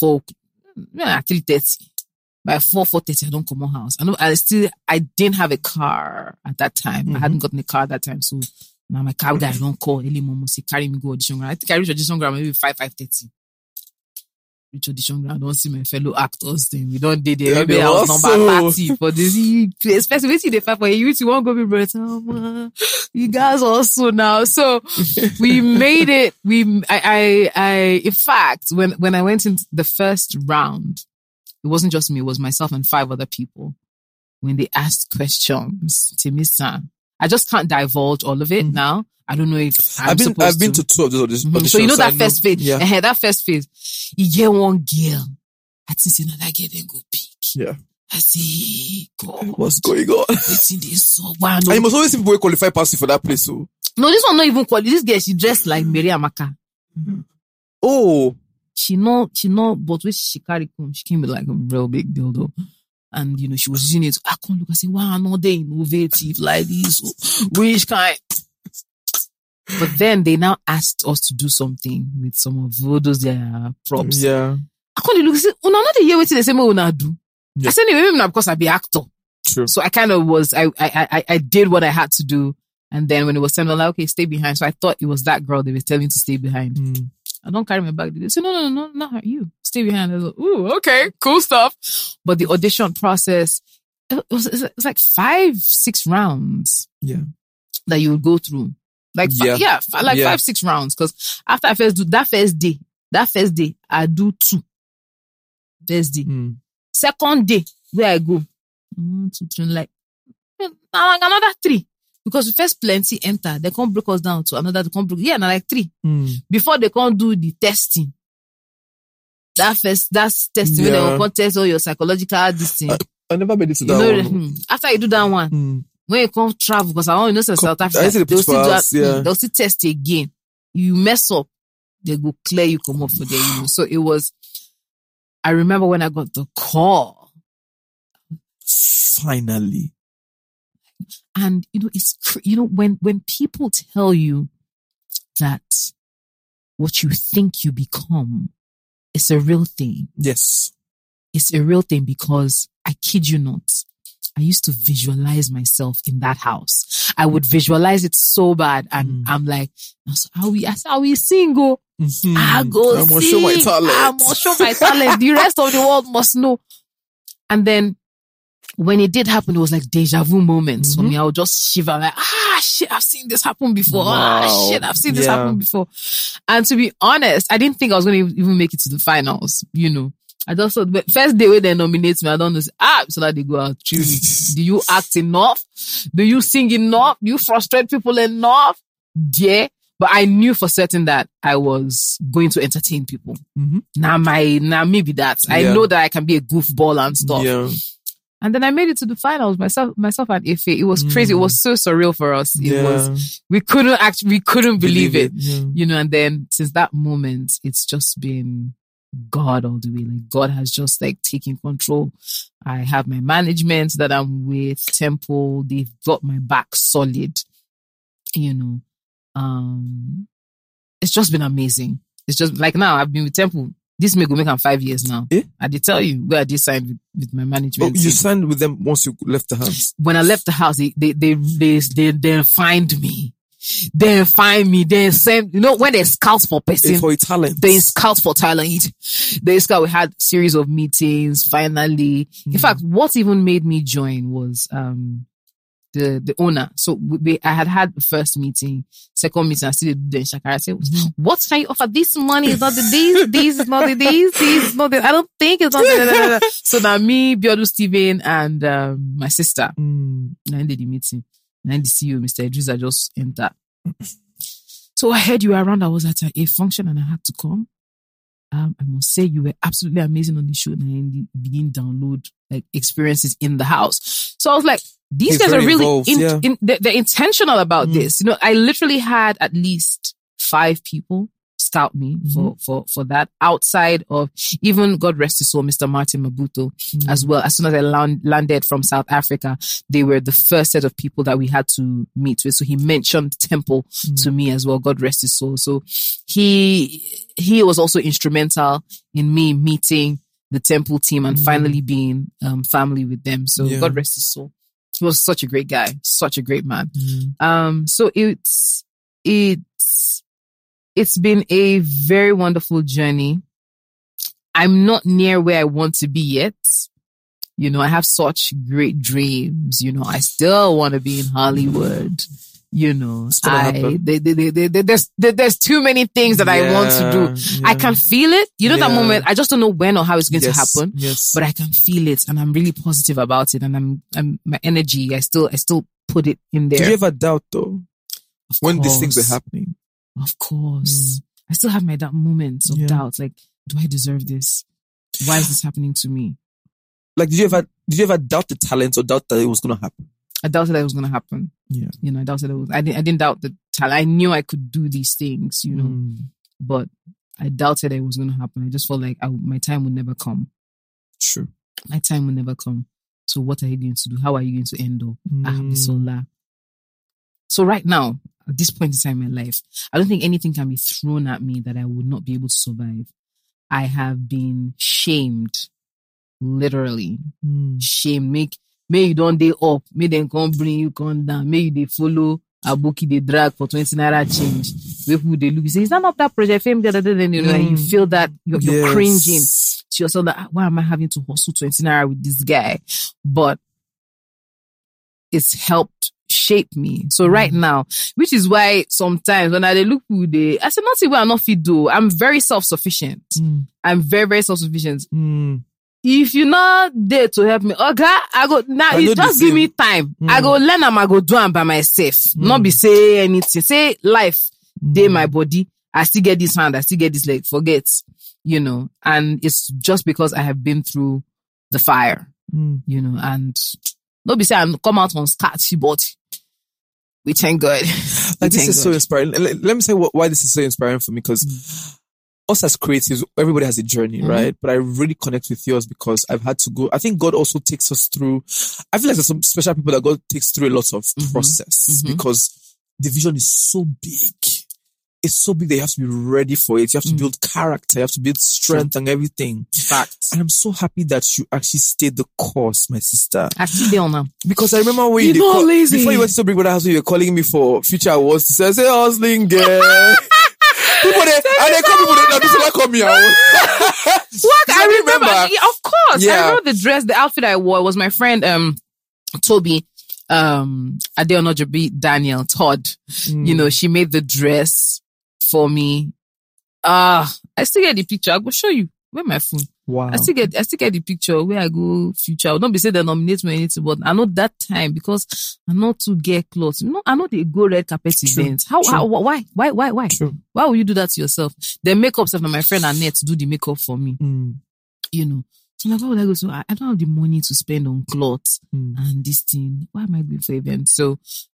3:30. By 4:30, I don't come out house. I didn't have a car at that time. I hadn't gotten a car at that time. So now my car guy don't call early mom, say, carry me go audition ground. I think I reach audition ground maybe 5:30. Reach audition ground, I don't see my fellow actors then. We don't did it. Maybe I was number 30 for this. Especially when they fight for you, you won't go be brother. You guys also now. So we made it. In fact, when I went into the first round, it wasn't just me, it was myself and 5 other people. When they asked questions to Mr. I just can't divulge all of it now. I don't know if I've been to 2 of those auditions. So you know that first phase. Yeah. That first phase. You get one girl. I think you know that girl then go pick. Yeah. I say, God. What's going on? It's in this so wow. And you must always people qualify passive for that place. So. No, this one not even qualified. This girl, she dressed like Mary Amaka. Oh. She know, but when she carry come, she came with like a real big dildo. And, you know, she was using it. I can't look and say, wow, no, they innovative like this. Which kind? But then they now asked us to do something with some of those their props. Yeah. I can't look and say, oh, no, not the year waiting the same way I do. Yeah. I said, maybe not because I be actor. True. So I kind of was, I did what I had to do. And then when it was time, I was like, okay, stay behind. So I thought it was that girl they were telling to stay behind. I don't carry my bag. They said, no, not her, you. Stay behind. I was like, ooh, okay, cool stuff. But the audition process, it was like 5-6 rounds. Yeah. That you would go through. Like, 5-6 rounds. Because after I first do that first day, I do 2. First day. Second day, where I go, 1, 2, 3, like, another 3. Because the first plenty enter, they can't break us down to another, like 3. Before they can't do the testing. That's testing when they can't test all your psychological this thing. I never made it to that one. After you do that one, when you come travel, because I want to know South Africa, they'll still test again. You mess up, they go clear you, come up for there. So it was, I remember when I got the call. Finally. And, when people tell you that what you think you become is a real thing. Yes. It's a real thing because I kid you not. I used to visualize myself in that house. I would visualize it so bad. And I'm like, are we single? I go I'm gonna show my talent. I'm gonna show my talent. The rest of the world must know. And then when it did happen, it was like deja vu moments for me. I would just shiver like, shit, I've seen this happen before. Wow. Shit, I've seen this happen before. And to be honest, I didn't think I was going to even make it to the finals, I just thought, but first day when they nominate me, I don't know, so that they go out, truly. Do you act enough? Do you sing enough? Do you frustrate people enough? Yeah. But I knew for certain that I was going to entertain people. Now maybe that. I know that I can be a goofball and stuff. Yeah. And then I made it to the finals, myself and Ife. It was crazy. It was so surreal for us. It was, we couldn't believe it. Yeah. And then since that moment, it's just been God all the way. Like God has just like taken control. I have my management that I'm with, Temple. They've got my back solid. It's just been amazing. It's just like now I've been with Temple. This may go make 5 years now. I did tell you where I did sign with my management. Oh, you signed with them once you left the house? When I left the house, they find me. They find me. They send, when they scout for person. For talent. They scout for talent. We had series of meetings, finally. In fact, what even made me join was, the owner. So I had the first meeting, second meeting, I still did the Shakara. I said, what can you offer? This money is not the this is not the this is not the, I don't think it's not the. So now me, Biodu Steven, and my sister, I ended the meeting. And the CEO, Mr. Idrisa, just entered. So I heard you were around. I was at a function and I had to come. I must say you were absolutely amazing on the show. And I begin download like experiences in the house. So I was like, these guys are really, they're intentional about this. You know, I literally had at least 5 people scout me for that, outside of even, God rest his soul, Mr. Martin Mabuto as well. As soon as I landed from South Africa, they were the first set of people that we had to meet with. So he mentioned Temple to me as well, God rest his soul. So he was also instrumental in me meeting the Temple team and finally being family with them. So God rest his soul. He was such a great guy, such a great man. So it's been a very wonderful journey. I'm not near where I want to be yet. You know, I have such great dreams. You know, I still want to be in Hollywood. You know, there's too many things that I want to do. I can feel it. You know, that moment, I just don't know when or how it's going to happen. But I can feel it, and I'm really positive about it. And I'm my energy, I still put it in there. Did you ever doubt though? When these things were happening? Of course. I still have my moments of doubt. Like, do I deserve this? Why is this happening to me? Like, did you ever doubt the talent or doubt that it was going to happen? I doubted that it was going to happen. Yeah. You know, I doubted it was, I didn't doubt the talent. I knew I could do these things, you know, but I doubted it was going to happen. I just felt like my time would never come. True. My time would never come. So what are you going to do? How are you going to end up? So right now, at this point in time in my life, I don't think anything can be thrown at me that I would not be able to survive. I have been shamed, literally shamed. May you don't day up, may them come bring you come down, may you they follow Aboki they drag for 20 naira change. People they look, you say, is that not that Project Fame? And you feel that you're cringing to yourself that why am I having to hustle 20 naira with this guy? But it's helped shape me. So right now, which is why sometimes when I look who I say not what I'm not fit do. I'm very self-sufficient. I'm very, very self-sufficient. If you're not there to help me, okay, I go now. You just give me time. I go learn and I go do them by myself. Not be say anything. Say life, day my body. I still get this hand. I still get this leg. Forget, you know. And it's just because I have been through the fire, you know. And not be say I come out on starchy, but we thank God. Like this is so inspiring. Let me say why this is so inspiring for me, because us as creatives, everybody has a journey, right? But I really connect with yours because I've had to go. I think God also takes us through. I feel like there's some special people that God takes through a lot of process because the vision is so big. It's so big that you have to be ready for it. You have to build character. You have to build strength and everything. Facts. And I'm so happy that you actually stayed the course, my sister. I still there now. Because I remember when before you went to Big Brother House, you were calling me for future awards to say hustling girl. People they call people that people call me out. What? I remember. Of course. I remember the dress, the outfit I wore was my friend Toby Adeonojobi Daniel Todd. You know, she made the dress for me. I still get the picture. I will show you. Where my phone? Wow. I still get the picture where I go future. I will not be saying they nominate me or anything, but I know that time because I know to get clothes. You know, I know they go red carpet events. Why? True. Why would you do that to yourself? The makeup stuff, and my friend Annette do the makeup for me. You know. So like, why would I go? So I don't have the money to spend on clothes and this thing. Why am I going for events? So,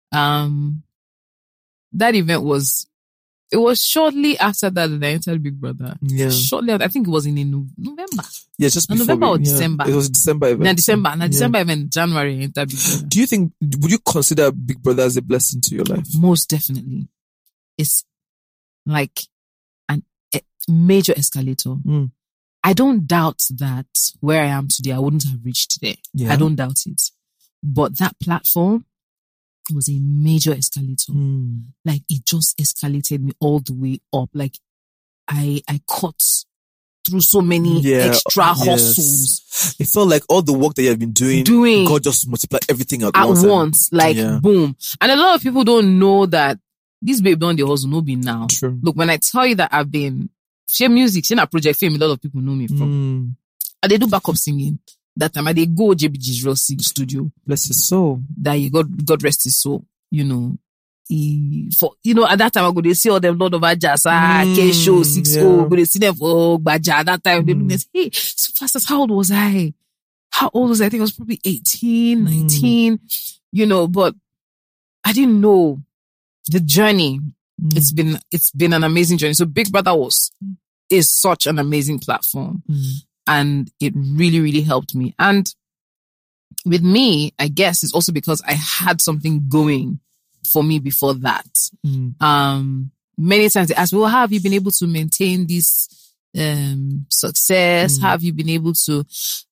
that event was. It was shortly after that I entered Big Brother. Yeah. Shortly after, I think it was in November. Yeah, just before. November or December. It was December event. December event, January I entered Big Brother. Do you think, would you consider Big Brother as a blessing to your life? Most definitely. It's like a major escalator. I don't doubt that where I am today, I wouldn't have reached today. Yeah. I don't doubt it. But that platform, it was a major escalator. Like it just escalated me all the way up. Like I cut through so many extra hustles. It felt like all the work that you have been doing, God just multiplied everything at once. Like boom. And a lot of people don't know that this babe done the hustle, no be now. True. Look, when I tell you that I've been share music, share Project Fame, a lot of people know me from. And they do backup singing. That time I they go JBG's real studio. Bless his soul. That God rest his soul, you know. at that time I go to see all them Lord of Ajasa, K-Show, 6-0, go to see them for Baja. At that time, they say, hey, so fast, how old was I? I think I was probably 18, 19, but I didn't know the journey. It's been an amazing journey. So Big Brother is such an amazing platform, and it really, really helped me. And with me, I guess it's also because I had something going for me before that. Many times they ask me, well, how have you been able to maintain this success? How have you been able to...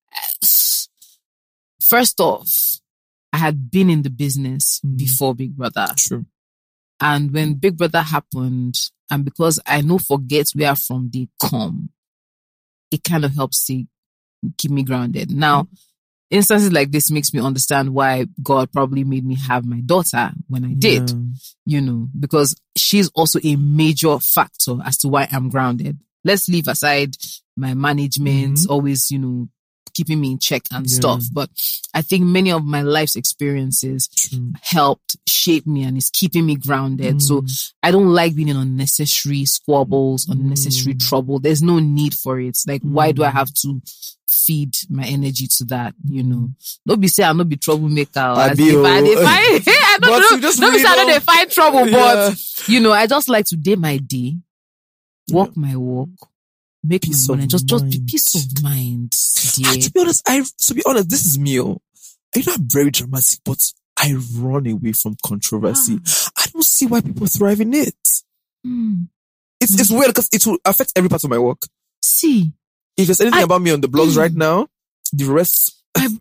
First off, I had been in the business before Big Brother. True. And when Big Brother happened, and because I know forget where from they come, it kind of helps to keep me grounded. Now, instances like this makes me understand why God probably made me have my daughter when I did, because she's also a major factor as to why I'm grounded. Let's leave aside my management, always, keeping me in check and stuff. But I think many of my life's experiences helped shape me and is keeping me grounded. So I don't like being in unnecessary squabbles, unnecessary trouble. There's no need for it. Like, why do I have to feed my energy to that? Don't be say I'm not be troublemaker. Don't be say I don't find trouble, but I just like to day my day, walk my walk, make peace my money, just be peace of mind. To be honest, this is me. I'm very dramatic, but I run away from controversy. I don't see why people thrive in it. It's weird because it will affect every part of my work. See, if there's anything about me on the blogs right now, the rest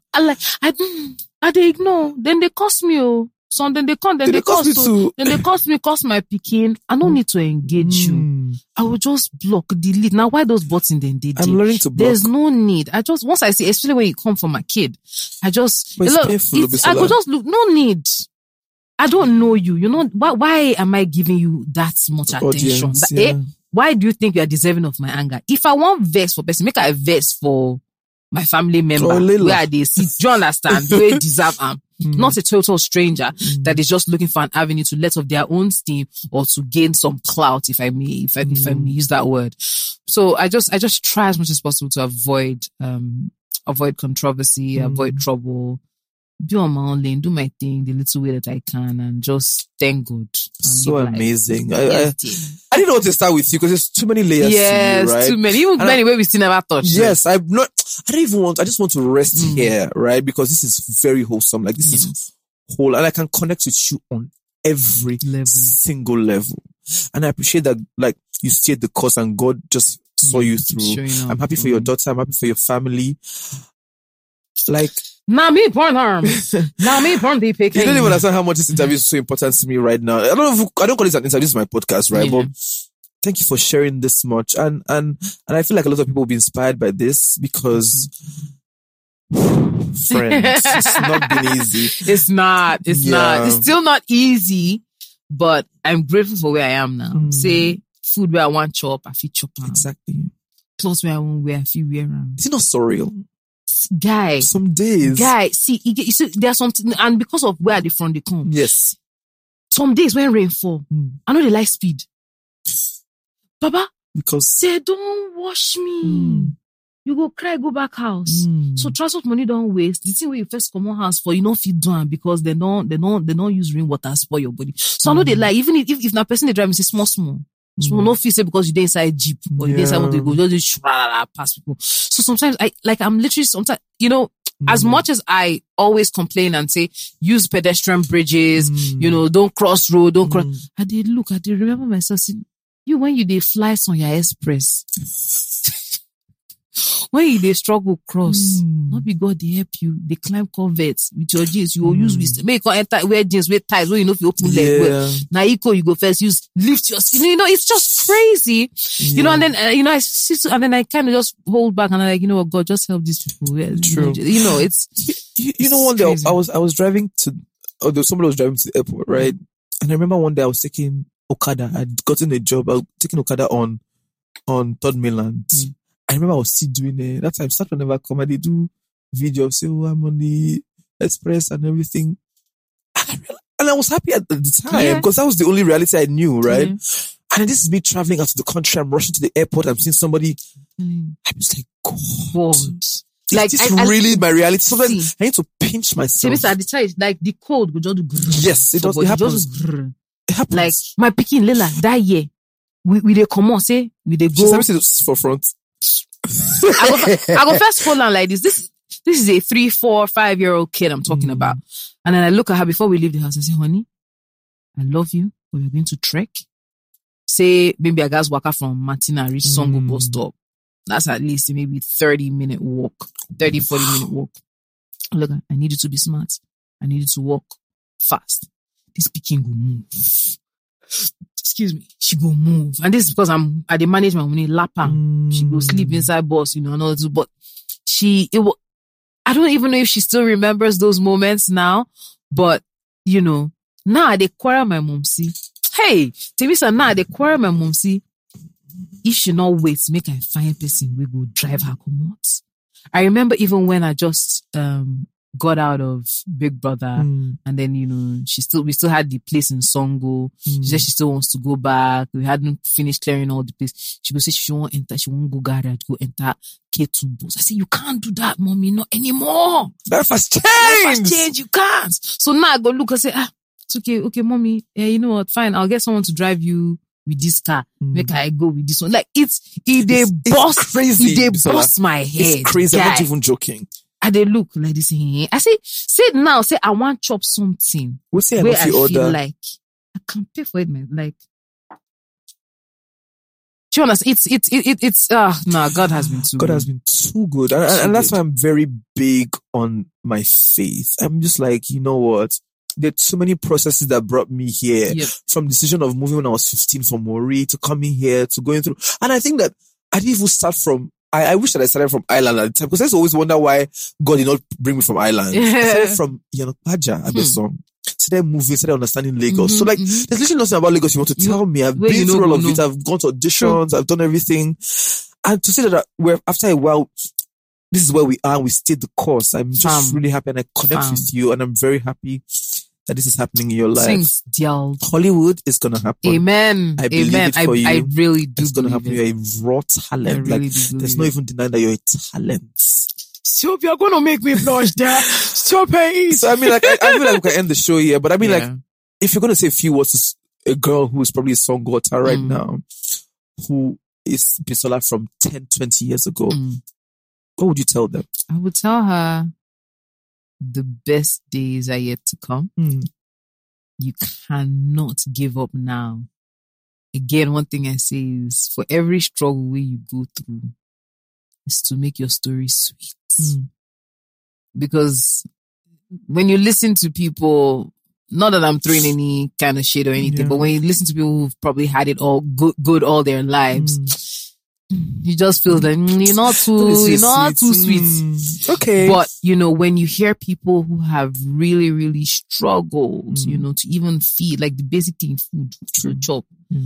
I they ignore. Then they cost me. So then they come, then they cost me too. Then they cost my Peking. I don't need to engage you. I will just block, delete. Now, why those buttons then they I'm learning to block. There's no need. Once I see, especially when you come from my kid, I could just look, no need. I don't know you. Why am I giving you that much attention? Why do you think you are deserving of my anger? If I want vex for person, make I vex for my family member. Where they sit. Do you understand? They deserve not a total stranger that is just looking for an avenue to let off their own steam or to gain some clout, if I may use that word. So I just try as much as possible to avoid controversy, avoid trouble, be on my own lane, do my thing the little way that I can, and just thank God. So amazing. I didn't know what to start with you because there's too many layers to you, right? Too many. Even many ways we still never touched. Yes, I just want to rest here, right? Because this is very wholesome. Like, this is whole, and I can connect with you on every single level. And I appreciate that, like, you stayed the course and God just saw you through. I'm happy for your daughter. I'm happy for your family. Like, Now me porn harm. Now me porn the pick. You don't even understand how much this interview is so important to me right now. I don't call it an interview, this is my podcast, right? But thank you for sharing this much. And I feel like a lot of people will be inspired by this because friends, it's not been easy. It's not. It's still not easy, but I'm grateful for where I am now. Say food where I want chop, I feel chop. Exactly. Clothes where I want wear, I feel wear around. Is it not surreal? Guy, some days. See, you see, there's something, and because of where they from they come. Yes. Some days when rain fall, I know they like speed. Baba, because say don't wash me. You go cry, go back house. So transport money don't waste. The thing where you first come on house for, you know, feed down because they don't use rainwater spoil your body. So I know they like, even if na person they drive, say small. So no feel say because you dey inside Jeep or you dey inside what they go, just pass people. So sometimes I'm literally sometimes, you know, as much as I always complain and say use pedestrian bridges, you know, don't cross road, don't cross. I did remember myself saying, when you dey fly on your express, when you dey struggle cross, not be God they help you. They climb corvettes with your jeans. You will use wisdom. Make you enter wear jeans, wear ties. When you know if you open leg. Well, now you go first. Lift your skin. You know, it's just crazy. You know, and then I see, and then I kind of just hold back and I'm like, you know what, God, just help these people. True. You know, it's you know, one day I was driving to, somebody was driving to the airport, right? And I remember one day I was taking Okada. I'd gotten a job. I was taking Okada on 3rd Mainland. I remember I was still doing it. That time, start will never come and they do videos, say, I'm on the express and everything. And I was happy at the time because that was the only reality I knew, right? And then this is me traveling out to the country. I'm rushing to the airport. I'm seeing somebody. I was like, God. Like, this really my reality. Sometimes I need to pinch myself. At the time, like the cold would just do. Yes, it does. It happens. It happens. Like my picking Lela that year, we they come on, say we they go. Let me see for front. I go first hold on like this. This is a 3, 4, 5-year-old kid I'm talking about. And then I look at her before we leave the house and say, honey, I love you, but we're going to trek. Say maybe I guys walk out from Martina, reach Songo bus stop. That's at least maybe 30-minute walk, 40-minute walk. Look, I need you to be smart. I need you to walk fast. This pikin go move. Excuse me. She go move. And this is because I dey manage my money lapang. She go sleep inside bus, and all that. But I don't even know if she still remembers those moments now. But, now I dey quarrel my mom see. Hey, Temisa, now I dey quarrel my mom see. If she not wait, make I find person, we go drive her come out. I remember even when I just got out of Big Brother, and then we still had the place in Songo. She said she still wants to go back. We hadn't finished clearing all the place. She go say she won't enter. She won't go garage. Go enter K2 bus. I say you can't do that, mommy, not anymore. Life has changed. Life has changed. You can't. So now I go look and say it's okay, mommy. You know what? Fine, I'll get someone to drive you with this car. Make I go with this one. Like it's crazy. They bust my head. It's crazy. I'm not even joking. And they look like this. I say now, I want to chop something. We'll say where I feel like I can pay for it, man. Like, do you understand? It's God has been too good. God has been too good. And that's why I'm very big on my faith. I'm just like, you know what? There are so many processes that brought me here. Yep. From decision of moving when I was 15 from Mori to coming here to going through. And I think that I didn't even start from, I wish that I started from Ireland at the time because I used to always wonder why God did not bring me from Ireland. I started from Yanokpaja at the song. Started moving, started understanding Lagos. So like, there's literally nothing about Lagos you want to tell me. I've been through all of it. I've gone to auditions. I've done everything. And to say that after a while, this is where we are. We stayed the course. I'm just really happy and I connect with you and I'm very happy that this is happening in your life. Hollywood is going to happen. Amen. I believe it for you. I really do. It's going to happen. You're a raw talent. Really there's no even denying that you're a talent. Stop, you're going to make me blush there. Stop it. So I feel like we can end the show here, but I mean like, if you're going to say a few words to a girl who is probably a songwriter right now, who is Bisola from 10, 20 years ago, what would you tell them? I would tell her the best days are yet to come. You cannot give up now. Again, one thing I say is for every struggle way you go through is to make your story sweet. Because when you listen to people, not that I'm throwing any kind of shade or anything, but when you listen to people who've probably had it all good all their lives, you just feel like you're not too sweet. Okay. But when you hear people who have really, really struggled, to even feed, like the basic thing, food, to chop,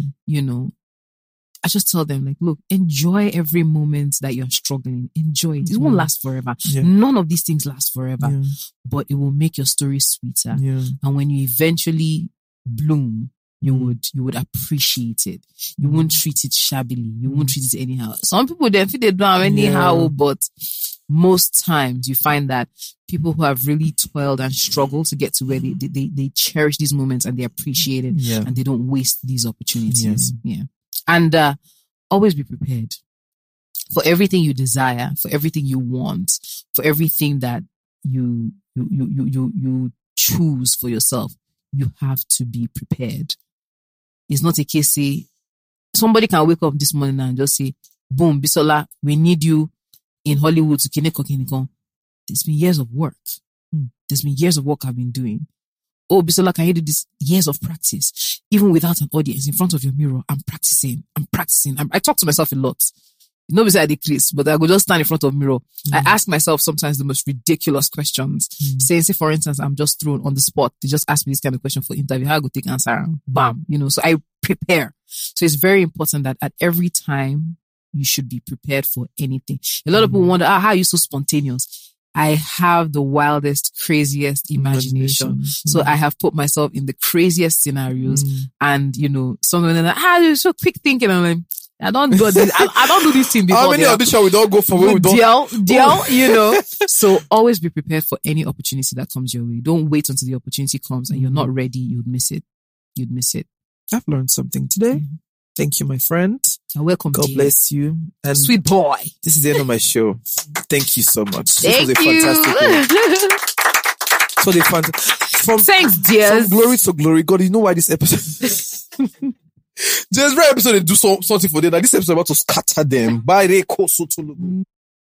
I just tell them, like, look, enjoy every moment that you're struggling. Enjoy it. It won't last forever. None of these things last forever, but it will make your story sweeter. And when you eventually bloom, you would appreciate it. You won't treat it shabbily. You won't treat it anyhow. Some people, they feel they don't have anyhow, but most times you find that people who have really toiled and struggled to get to where they cherish these moments and they appreciate it and they don't waste these opportunities. And always be prepared for everything you desire, for everything you want, for everything that you choose for yourself. You have to be prepared. It's not a case, say, somebody can wake up this morning and just say, boom, Bisola, we need you in Hollywood to Kineko. There's been years of work. There's been years of work I've been doing. Oh, Bisola, can you do this? Years of practice. Even without an audience, in front of your mirror, I'm practicing. I talk to myself a lot. Nobody I decrease, but I go just stand in front of a mirror. I ask myself sometimes the most ridiculous questions. Say, for instance, I'm just thrown on the spot. They just ask me this kind of question for interview. How I go take answer? Bam. So I prepare. So it's very important that at every time you should be prepared for anything. A lot of people wonder, how are you so spontaneous? I have the wildest, craziest imagination. So I have put myself in the craziest scenarios and, you know, someone like, you're so quick thinking. I'm like, I don't do this. I don't do this thing before. How many auditions we don't go for when we don't? Deal, you know. So always be prepared for any opportunity that comes your way. Don't wait until the opportunity comes and you're not ready. You'd miss it. I've learned something today. Thank you, my friend. You're welcome. God bless you. And sweet boy. This is the end of my show. Thank you so much. Thank this was a you. Fantastic one. Thanks, dears. From glory to glory. God, you know why this episode... There's every episode they do something for them. Like this episode about to scatter them. By the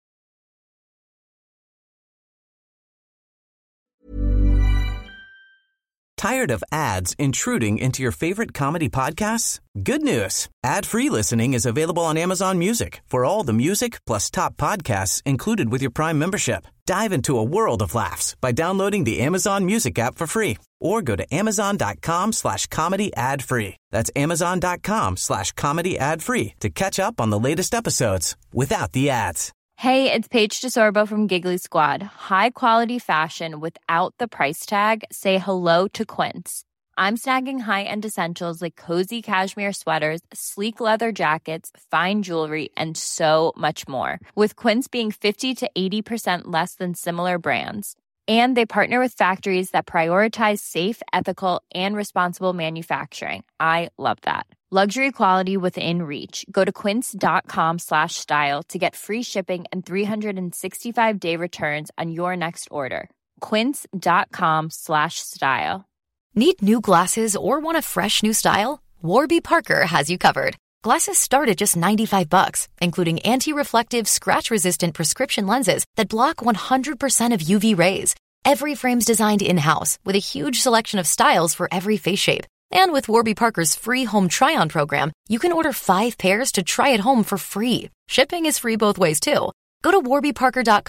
Tired of ads intruding into your favorite comedy podcasts? Good news. Ad-free listening is available on Amazon Music for all the music plus top podcasts included with your Prime membership. Dive into a world of laughs by downloading the Amazon Music app for free or go to amazon.com/comedy ad-free. That's amazon.com/comedy ad-free to catch up on the latest episodes without the ads. Hey, it's Paige DeSorbo from Giggly Squad. High quality fashion without the price tag. Say hello to Quince. I'm snagging high-end essentials like cozy cashmere sweaters, sleek leather jackets, fine jewelry, and so much more. With Quince being 50 to 80% less than similar brands. And they partner with factories that prioritize safe, ethical, and responsible manufacturing. I love that. Luxury quality within reach. Go to quince.com/style to get free shipping and 365-day returns on your next order. Quince.com/style. Need new glasses or want a fresh new style? Warby Parker has you covered. Glasses start at just $95, including anti-reflective, scratch-resistant prescription lenses that block 100% of UV rays. Every frame's designed in-house with a huge selection of styles for every face shape. And with Warby Parker's free home try-on program, you can order 5 pairs to try at home for free. Shipping is free both ways, too. Go to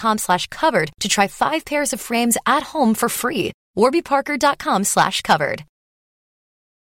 warbyparker.com/covered to try 5 pairs of frames at home for free. warbyparker.com/covered.